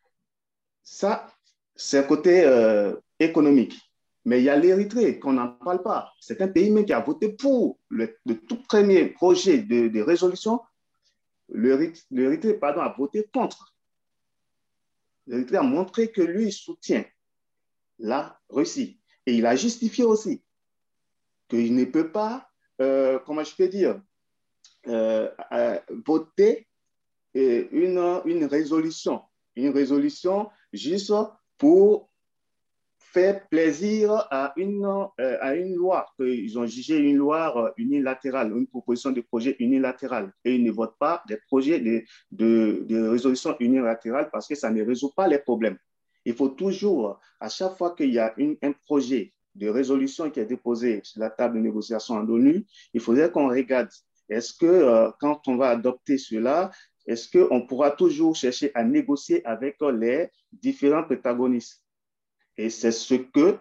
Ça, c'est le côté euh, économique. Mais il y a l'Érythrée qu'on n'en parle pas. C'est un pays même qui a voté pour le, le tout premier projet de, de résolution. L'Érythrée, pardon, a voté contre. L'Érythrée a montré que lui soutient la Russie. Et il a justifié aussi qu'il ne peut pas, euh, comment je peux dire, euh, euh, voter euh, une, une résolution, une résolution juste pour faire plaisir à une, euh, à une loi, qu'ils ont jugé une loi unilatérale, une proposition de projet unilatéral, et ils ne votent pas des projets de, de, de résolution unilatérale parce que ça ne résout pas les problèmes. Il faut toujours, à chaque fois qu'il y a une, un projet de résolution qui est déposé sur la table de négociation en l'ONU, il faudrait qu'on regarde, est-ce que euh, quand on va adopter cela, est-ce qu'on pourra toujours chercher à négocier avec les différents protagonistes? Et c'est ce que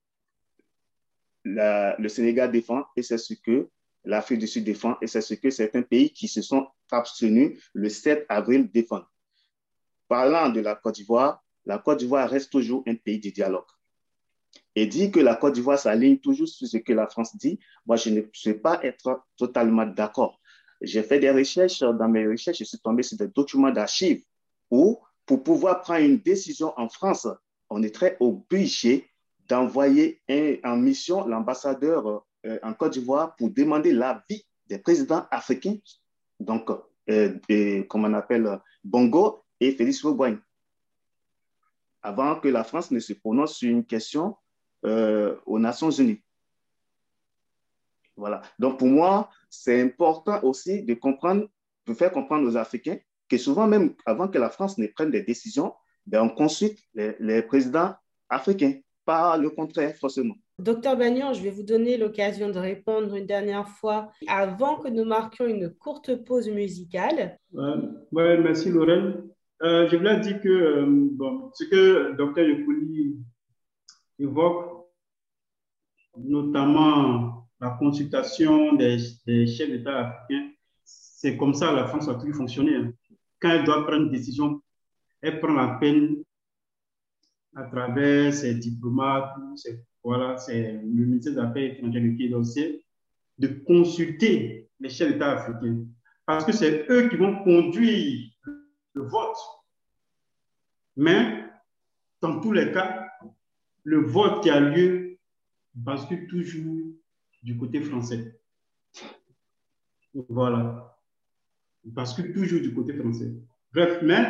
la, le Sénégal défend et c'est ce que l'Afrique du Sud défend et c'est ce que certains pays qui se sont abstenus le sept avril défendent. Parlant de la Côte d'Ivoire, la Côte d'Ivoire reste toujours un pays de dialogue. Et dire que la Côte d'Ivoire s'aligne toujours sur ce que la France dit, moi je ne peux pas être totalement d'accord. J'ai fait des recherches, dans mes recherches, je suis tombé sur des documents d'archives où, pour pouvoir prendre une décision en France, on est très obligé d'envoyer un, en mission l'ambassadeur euh, en Côte d'Ivoire pour demander l'avis des présidents africains, donc, euh, et, comme on appelle Bongo et Félix Houphouët-Boigny. avant que la France ne se prononce sur une question euh, aux Nations Unies. Voilà. Donc, pour moi, c'est important aussi de comprendre, de faire comprendre aux Africains que souvent, même avant que la France ne prenne des décisions, ben, on consulte les, les présidents africains, pas le contraire, forcément. Docteur Bagnan, je vais vous donner l'occasion de répondre une dernière fois avant que nous marquions une courte pause musicale. Euh, ouais, merci Lorraine. Euh, je voulais dire que euh, bon, ce que Docteur Yekoli évoque, notamment la consultation des, des chefs d'État africains, c'est comme ça la France a toujours fonctionné. Hein. Quand elle doit prendre une décision, elle prend la peine à travers ses diplomates, ses, voilà, c'est le ministère des Affaires étrangères qui est dossier, de consulter les chefs d'État africains. Parce que c'est eux qui vont conduire le vote. Mais, dans tous les cas, le vote qui a lieu bascule toujours du côté français. Voilà. Il bascule toujours du côté français. Bref, mais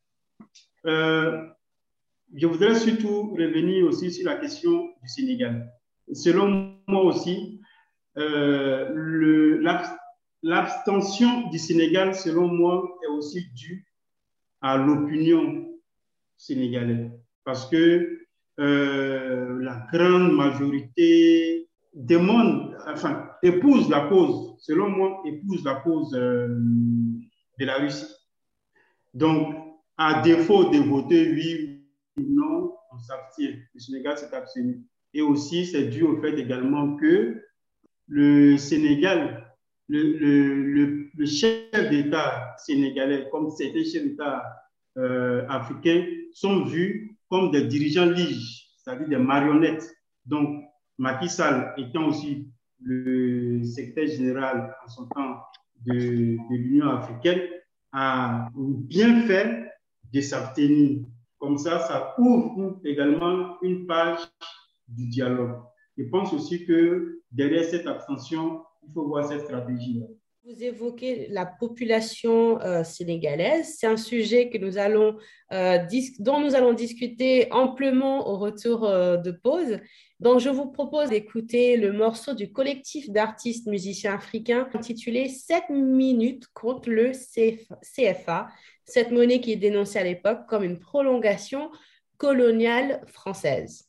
euh, je voudrais surtout revenir aussi sur la question du Sénégal. Selon moi aussi, euh, le, l'abstention du Sénégal, selon moi, est aussi due à l'opinion sénégalaise. Parce que euh, la grande majorité demande, enfin, épouse la cause, selon moi, épouse la cause euh, de la Russie. Donc, à défaut de voter oui ou non, on s'abstient. Le Sénégal s'est abstenu. Et aussi, c'est dû au fait également que le Sénégal, le, le, le, le chef d'État sénégalais, comme certains chefs d'État euh, africains, sont vus comme des dirigeants liges, c'est-à-dire des marionnettes. Donc, Macky Sall étant aussi le secrétaire général en son temps de, de l'Union africaine, a bien fait de s'abstenir. Comme ça, ça ouvre également une page du dialogue. Je pense aussi que derrière cette abstention, il faut voir cette stratégie-là. Vous évoquez la population euh, sénégalaise. C'est un sujet que nous allons, euh, dis- dont nous allons discuter amplement au retour euh, de pause. Donc, je vous propose d'écouter le morceau du collectif d'artistes musiciens africains intitulé « sept minutes contre le C F A », cette monnaie qui est dénoncée à l'époque comme une prolongation coloniale française.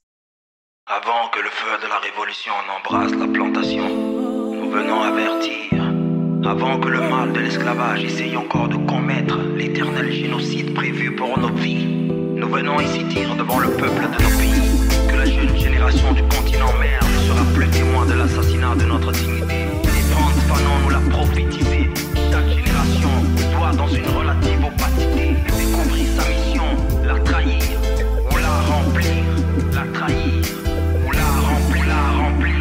Avant que le feu de la révolution n'embrasse la plantation, nous venons avertir. Avant que le mal de l'esclavage essaye encore de commettre l'éternel génocide prévu pour nos vies, nous venons ici dire devant le peuple de nos pays que la jeune génération du continent mère ne sera plus témoin de l'assassinat de notre dignité. Et Frantz Fanon nous l'a prophétisé. Chaque génération doit dans une relative opacité découvrir sa mission, la trahir ou la remplir, la trahir ou la remplir, la remplir.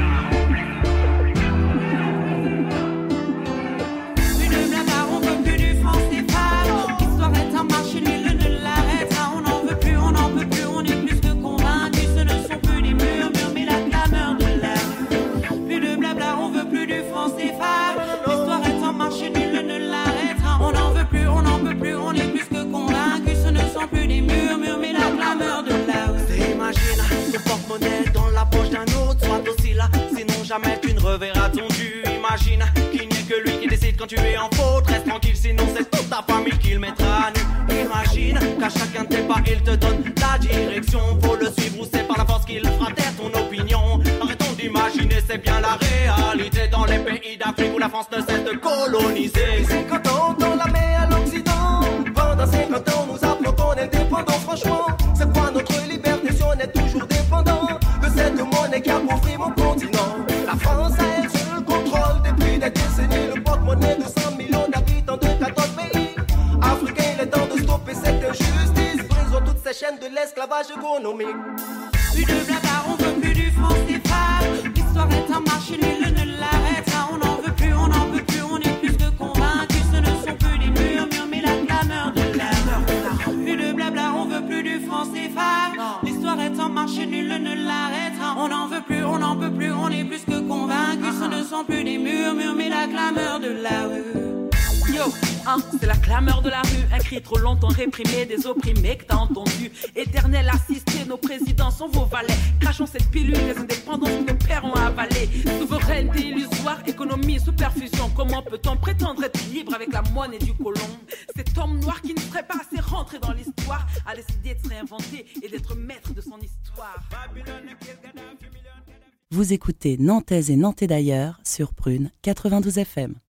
Dans la poche d'un autre, soit aussi là, sinon jamais tu ne reverras ton dû. Imagine qu'il n'y a que lui qui décide quand tu es en faute. Reste tranquille, sinon c'est toute ta famille qui le mettra à nu. Imagine qu'à chacun de tes pas il te donne la direction. Faut le suivre ou c'est par la force qu'il fera taire ton opinion. Arrêtons d'imaginer, c'est bien la réalité dans les pays d'Afrique où la France ne cesse de coloniser. cinquante ans dans la mer à l'Occident. Pendant cinquante ans nous appelons ton indépendance. Franchement, c'est quoi notre liberté si on est toujours dépendant de cette monnaie qui appauvrit mon continent? La France a elle seule contrôle depuis des décennies le porte-monnaie de cent millions d'habitants de quatorze pays africains. Il est temps de stopper cette injustice. Brisons toutes ces chaînes de l'esclavage économique. Plus de blabla, on veut plus du franc C F A. L'histoire est en marche, nul ne l'arrêtera. On n'en veut plus, on n'en veut plus, on est plus que convaincus. Ce ne sont plus des murmures, mais la clameur de l'air. Plus de blabla, on veut plus du franc C F A. L'histoire est en marche, nul ne l'arrêtera. On n'en veut plus, on n'en peut plus, on est plus que convaincus. Ce ne sont plus des murmures, mais la clameur de la rue. Yo. Hein, c'est la clameur de la rue, un cri trop longtemps réprimé des opprimés que t'as entendu. Éternel assisté, nos présidents sont vos valets. Crachons cette pilule, les indépendances que nos pères ont avalées. Souveraineté illusoire, économie sous perfusion. Comment peut-on prétendre être libre avec la monnaie du colon? Cet homme noir qui ne serait pas assez rentré dans l'histoire a décidé de se réinventer et d'être maître de son histoire. Vous écoutez Nantaise et Nantais d'ailleurs sur Prune quatre-vingt-douze F M.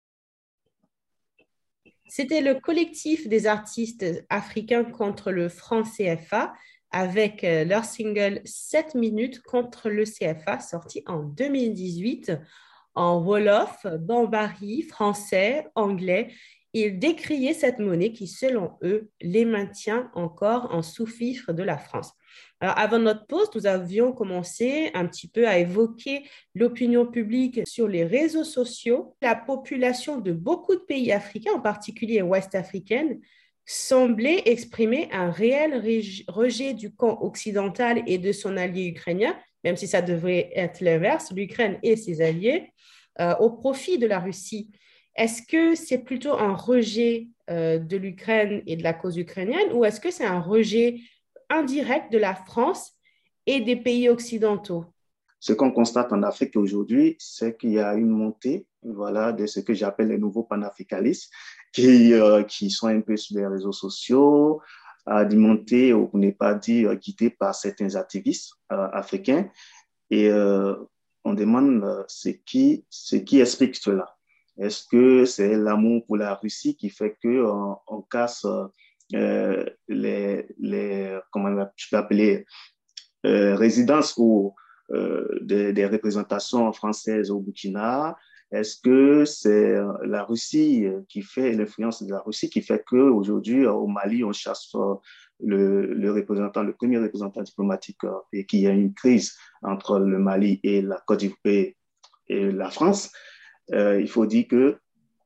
C'était le collectif des artistes africains contre le franc C F A avec leur single sept minutes contre le C F A sorti en deux mille dix-huit en Wolof, Bambari, français, anglais. Ils décriaient cette monnaie qui, selon eux, les maintient encore en sous-fifre de la France. Alors, avant notre pause, nous avions commencé un petit peu à évoquer l'opinion publique sur les réseaux sociaux. La population de beaucoup de pays africains, en particulier ouest-africaine, semblait exprimer un réel rejet du camp occidental et de son allié ukrainien, même si ça devrait être l'inverse, l'Ukraine et ses alliés, euh, au profit de la Russie. Est-ce que c'est plutôt un rejet euh, de l'Ukraine et de la cause ukrainienne ou est-ce que c'est un rejet indirect de la France et des pays occidentaux? Ce qu'on constate en Afrique aujourd'hui, c'est qu'il y a une montée voilà, de ce que j'appelle les nouveaux panafricanistes qui, euh, qui sont un peu sur les réseaux sociaux, alimentés, ou pour ne pas dire guidés par certains activistes euh, africains. Et euh, on demande euh, ce, qui, ce qui explique cela. Est-ce que c'est l'amour pour la Russie qui fait qu'on on casse euh, les, les, comment je peux appeler, euh, résidences ou euh, des, des représentations françaises au Burkina? Est-ce que c'est la Russie qui fait, l'influence de la Russie qui fait qu'aujourd'hui, au Mali, on chasse le, le représentant, le premier représentant diplomatique et qu'il y a une crise entre le Mali et la Côte d'Ivoire et, et la France? Euh, il faut dire que,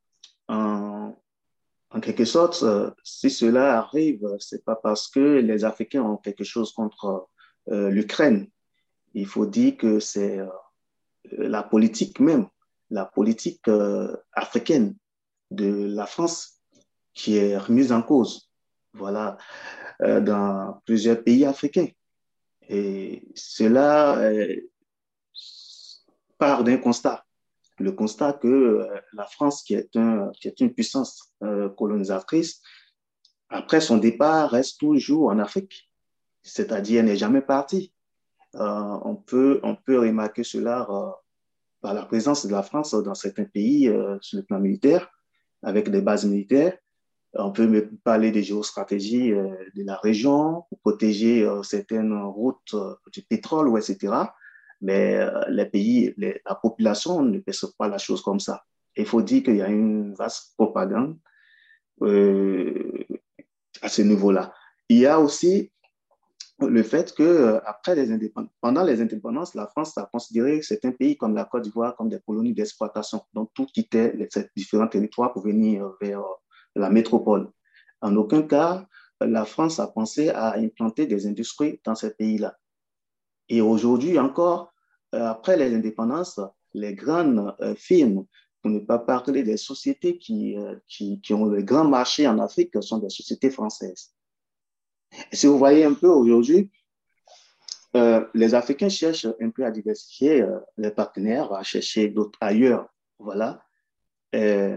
en, en quelque sorte, euh, si cela arrive, c'est pas parce que les Africains ont quelque chose contre euh, l'Ukraine. Il faut dire que c'est euh, la politique même, la politique euh, africaine de la France qui est remise en cause, voilà, euh, dans plusieurs pays africains. Et cela euh, part d'un constat. Le constat que euh, la France, qui est, un, qui est une puissance euh, colonisatrice, après son départ, reste toujours en Afrique. C'est-à-dire, elle n'est jamais partie. Euh, on, peut, on peut remarquer cela euh, par la présence de la France dans certains pays euh, sur le plan militaire, avec des bases militaires. On peut me parler des géostratégies euh, de la région pour protéger euh, certaines routes euh, du pétrole, ou et cetera. Mais euh, les pays, les, la population ne perçoit pas la chose comme ça. Il faut dire qu'il y a une vaste propagande euh, à ce niveau-là. Il y a aussi le fait que euh, après les indépendances, pendant les indépendances, la France a considéré certains pays comme la Côte d'Ivoire comme des colonies d'exploitation. Donc, tout quittait les, ces différents territoires pour venir vers euh, la métropole. En aucun cas, la France a pensé à implanter des industries dans ces pays-là. Et aujourd'hui encore, euh, après les indépendances, les grandes euh, firmes, pour ne pas parler des sociétés qui, euh, qui, qui ont le grand marché en Afrique, sont des sociétés françaises. Et si vous voyez un peu aujourd'hui, euh, les Africains cherchent un peu à diversifier euh, les partenaires, à chercher d'autres ailleurs, voilà. Euh,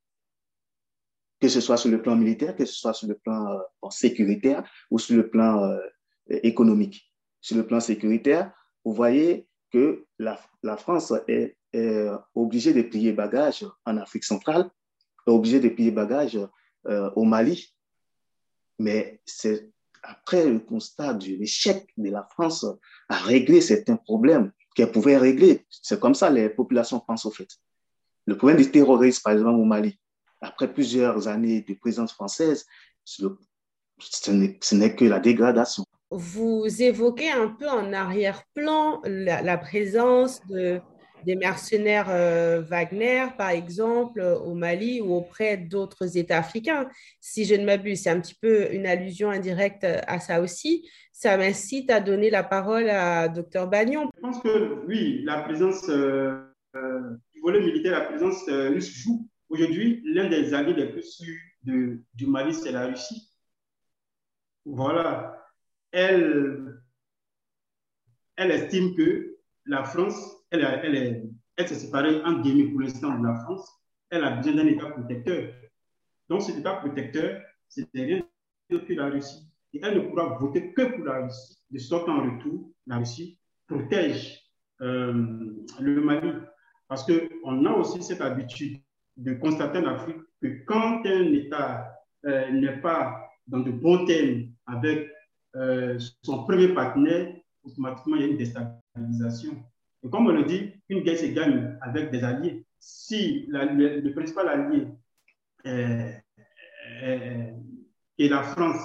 que ce soit sur le plan militaire, que ce soit sur le plan euh, sécuritaire ou sur le plan euh, économique. Sur le plan sécuritaire, vous voyez que la, la France est, est obligée de plier bagages en Afrique centrale, est obligée de plier bagages euh, au Mali. Mais c'est après le constat de l'échec de la France à régler certains problèmes qu'elle pouvait régler. C'est comme ça que les populations pensent au fait. Le problème du terrorisme, par exemple, au Mali, après plusieurs années de présence française, ce n'est, ce n'est que la dégradation. Vous évoquez un peu en arrière-plan la, la présence de, des mercenaires euh, Wagner, par exemple, au Mali ou auprès d'autres États africains. Si je ne m'abuse, c'est un petit peu une allusion indirecte à ça aussi. Ça m'incite à donner la parole à docteur Bagnon. Je pense que oui, la présence euh, euh, du volet militaire, la présence euh, russe joue aujourd'hui, l'un des alliés les plus sûrs de, du Mali, c'est la Russie. Voilà. Elle, elle estime que la France, elle, elle, est, elle s'est séparée en guillemets pour l'instant de la France. Elle a besoin d'un État protecteur. Donc, cet État protecteur, c'est rien d'autre que la Russie. Et elle ne pourra voter que pour la Russie, de sorte qu'en retour, la Russie protège euh, le Mali. Parce qu'on a aussi cette habitude de constater en Afrique que quand un État euh, n'est pas dans de bons termes avec euh, son premier partenaire, automatiquement, il y a une déstabilisation. Et comme on le dit, une guerre se gagne avec des alliés. Si la, le, le principal allié est, est, est la France,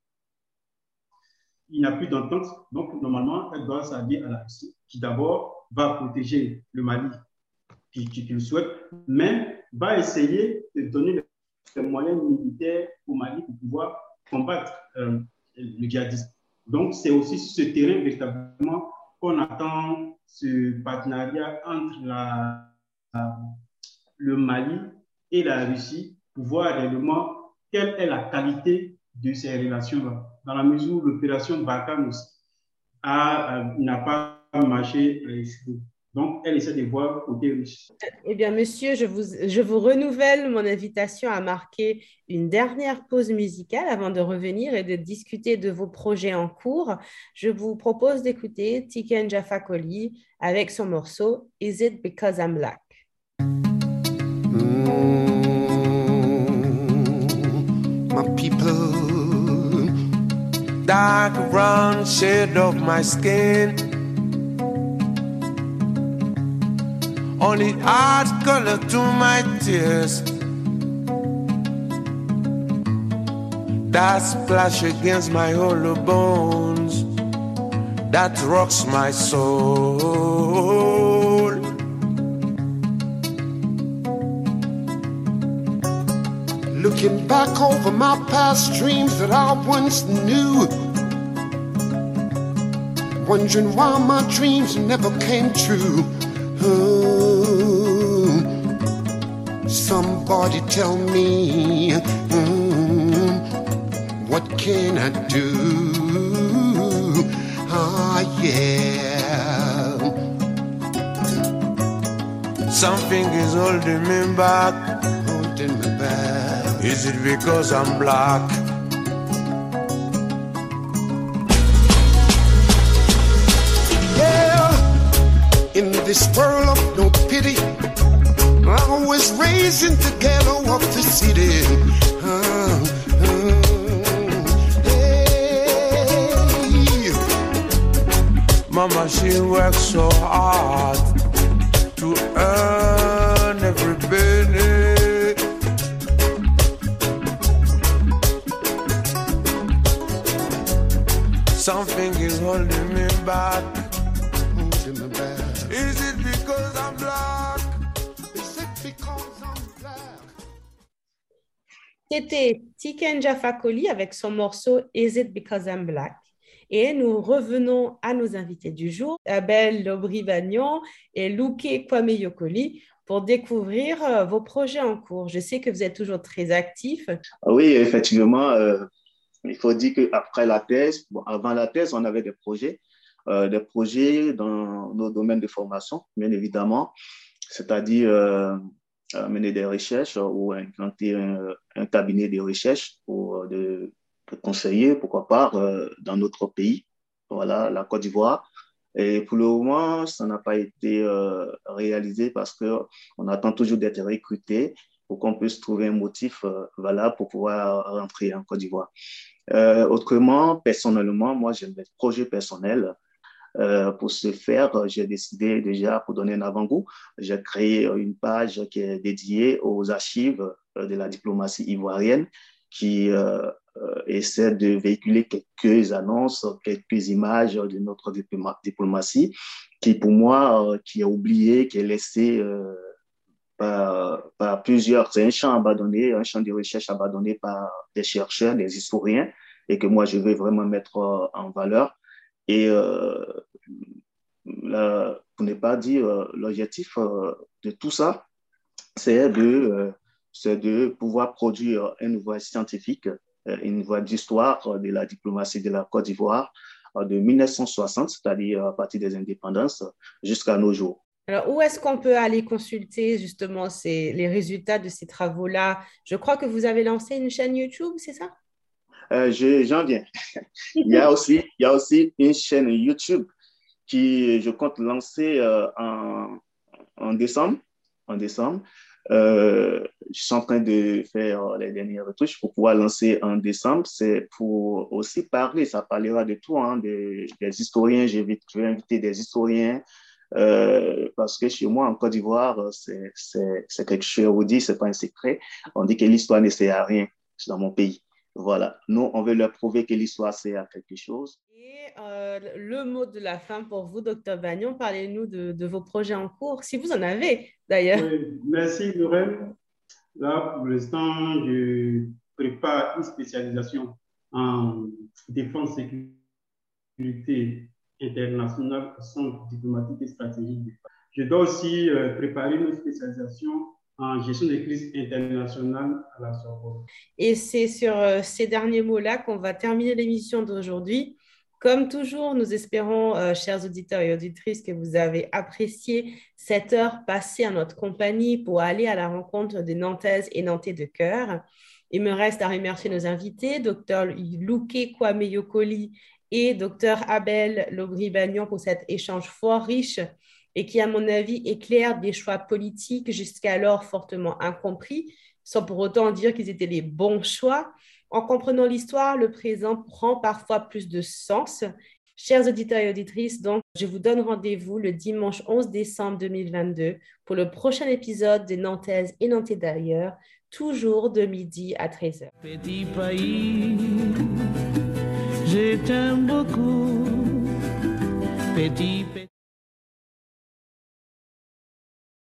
il n'y a plus d'entente, donc normalement, elle doit s'allier à la Russie, qui d'abord va protéger le Mali, qui, qui, qui le souhaite, mais va essayer de donner les moyens militaires au Mali pour pouvoir combattre euh, le djihadisme. Donc, c'est aussi ce terrain véritablement qu'on attend ce partenariat entre la, la, le Mali et la Russie pour voir réellement quelle est la qualité de ces relations-là. Dans la mesure où l'opération Barkhane aussi n'a pas marché à l'échec. Donc, elle essaie de voir côté russe. Eh bien, monsieur, je vous, je vous renouvelle mon invitation à marquer une dernière pause musicale avant de revenir et de discuter de vos projets en cours. Je vous propose d'écouter Tiken Jah Fakoly avec son morceau « Is It Because I'm Black ?» mm, My people, dark brown shade of my skin, only hard color to my tears, that splash against my hollow bones, that rocks my soul. Looking back over my past dreams that I once knew, wondering why my dreams never came true. Oh, somebody tell me, mm, what can I do? Ah, yeah. Something is holding me back, holding me back. Is it because I'm black? In this world of no pity, I was raised in the ghetto of the city. Uh, uh, hey. Mama, she works so hard to earn every penny. Something is holding me back. Holding me back. Is it because I'm black? Is it because I'm black? C'était Tiken Jah Fakoly avec son morceau Is It Because I'm Black? Et nous revenons à nos invités du jour, Abel Lobry-Bagnon et Luke Kwame Yokoli, pour découvrir vos projets en cours. Je sais que vous êtes toujours très actifs. Oui, effectivement, euh, il faut dire qu'après la thèse, bon, avant la thèse, on avait des projets. Euh, des projets dans nos domaines de formation, bien évidemment, c'est-à-dire euh, mener des recherches ou implanter un, un cabinet de recherche pour de, de conseiller, pourquoi pas, euh, dans notre pays, voilà, la Côte d'Ivoire. Et pour le moment, ça n'a pas été euh, réalisé parce qu'on attend toujours d'être recruté pour qu'on puisse trouver un motif euh, valable pour pouvoir rentrer en Côte d'Ivoire. Euh, autrement, personnellement, moi, j'ai des projets personnels. Euh, pour ce faire, j'ai décidé déjà, pour donner un avant-goût, j'ai créé une page qui est dédiée aux archives de la diplomatie ivoirienne qui euh, euh, essaie de véhiculer quelques annonces, quelques images de notre diploma- diplomatie qui, pour moi, euh, qui est oubliée, qui est laissée euh, par, par plusieurs. C'est un champ abandonné, un champ de recherche abandonné par des chercheurs, des historiens, et que moi, je veux vraiment mettre euh, en valeur. Et euh, là, pour ne pas dire, euh, l'objectif euh, de tout ça, c'est de, euh, c'est de pouvoir produire un ouvrage scientifique, une ouvrage d'histoire de la diplomatie de la Côte d'Ivoire de mille neuf cent soixante, c'est-à-dire à partir des indépendances, jusqu'à nos jours. Alors, où est-ce qu'on peut aller consulter justement ces, les résultats de ces travaux-là? Je crois que vous avez lancé une chaîne YouTube, c'est ça? Euh, je, j'en viens. il, y a aussi, il y a aussi une chaîne YouTube qui je compte lancer euh, en, en décembre. En décembre. Euh, je suis en train de faire les dernières retouches pour pouvoir lancer en décembre. C'est pour aussi parler, ça parlera de tout, hein, des, des historiens. Je vais, je vais inviter des historiens euh, parce que chez moi, en Côte d'Ivoire, c'est, c'est, c'est quelque chose, je vous dis, c'est pas un secret. On dit que l'histoire ne sert à rien dans mon pays. Voilà, nous, on veut leur prouver que l'histoire sert à quelque chose. Et euh, le mot de la fin pour vous, docteur Bagnon, parlez-nous de, de vos projets en cours, si vous en avez d'ailleurs. Oui, merci Lorraine. Là, pour l'instant, je prépare une spécialisation en défense sécurité internationale au centre diplomatique et stratégique. Je dois aussi euh, préparer une spécialisation en gestion des crises internationales à la Sorbonne. Et c'est sur euh, ces derniers mots-là qu'on va terminer l'émission d'aujourd'hui. Comme toujours, nous espérons, euh, chers auditeurs et auditrices, que vous avez apprécié cette heure passée en notre compagnie pour aller à la rencontre des Nantaises et Nantais de cœur. Il me reste à remercier nos invités, docteur Louké Kwame Yokoli et docteur Abel Lobry-Bagnon pour cet échange fort riche et qui, à mon avis, éclaire des choix politiques jusqu'alors fortement incompris, sans pour autant dire qu'ils étaient les bons choix. En comprenant l'histoire, le présent prend parfois plus de sens. Chers auditeurs et auditrices, donc, je vous donne rendez-vous le dimanche onze décembre deux mille vingt-deux pour le prochain épisode des Nantaises et Nantais d'ailleurs, toujours de midi à treize heures. Petit pays, je t'aime beaucoup. Petit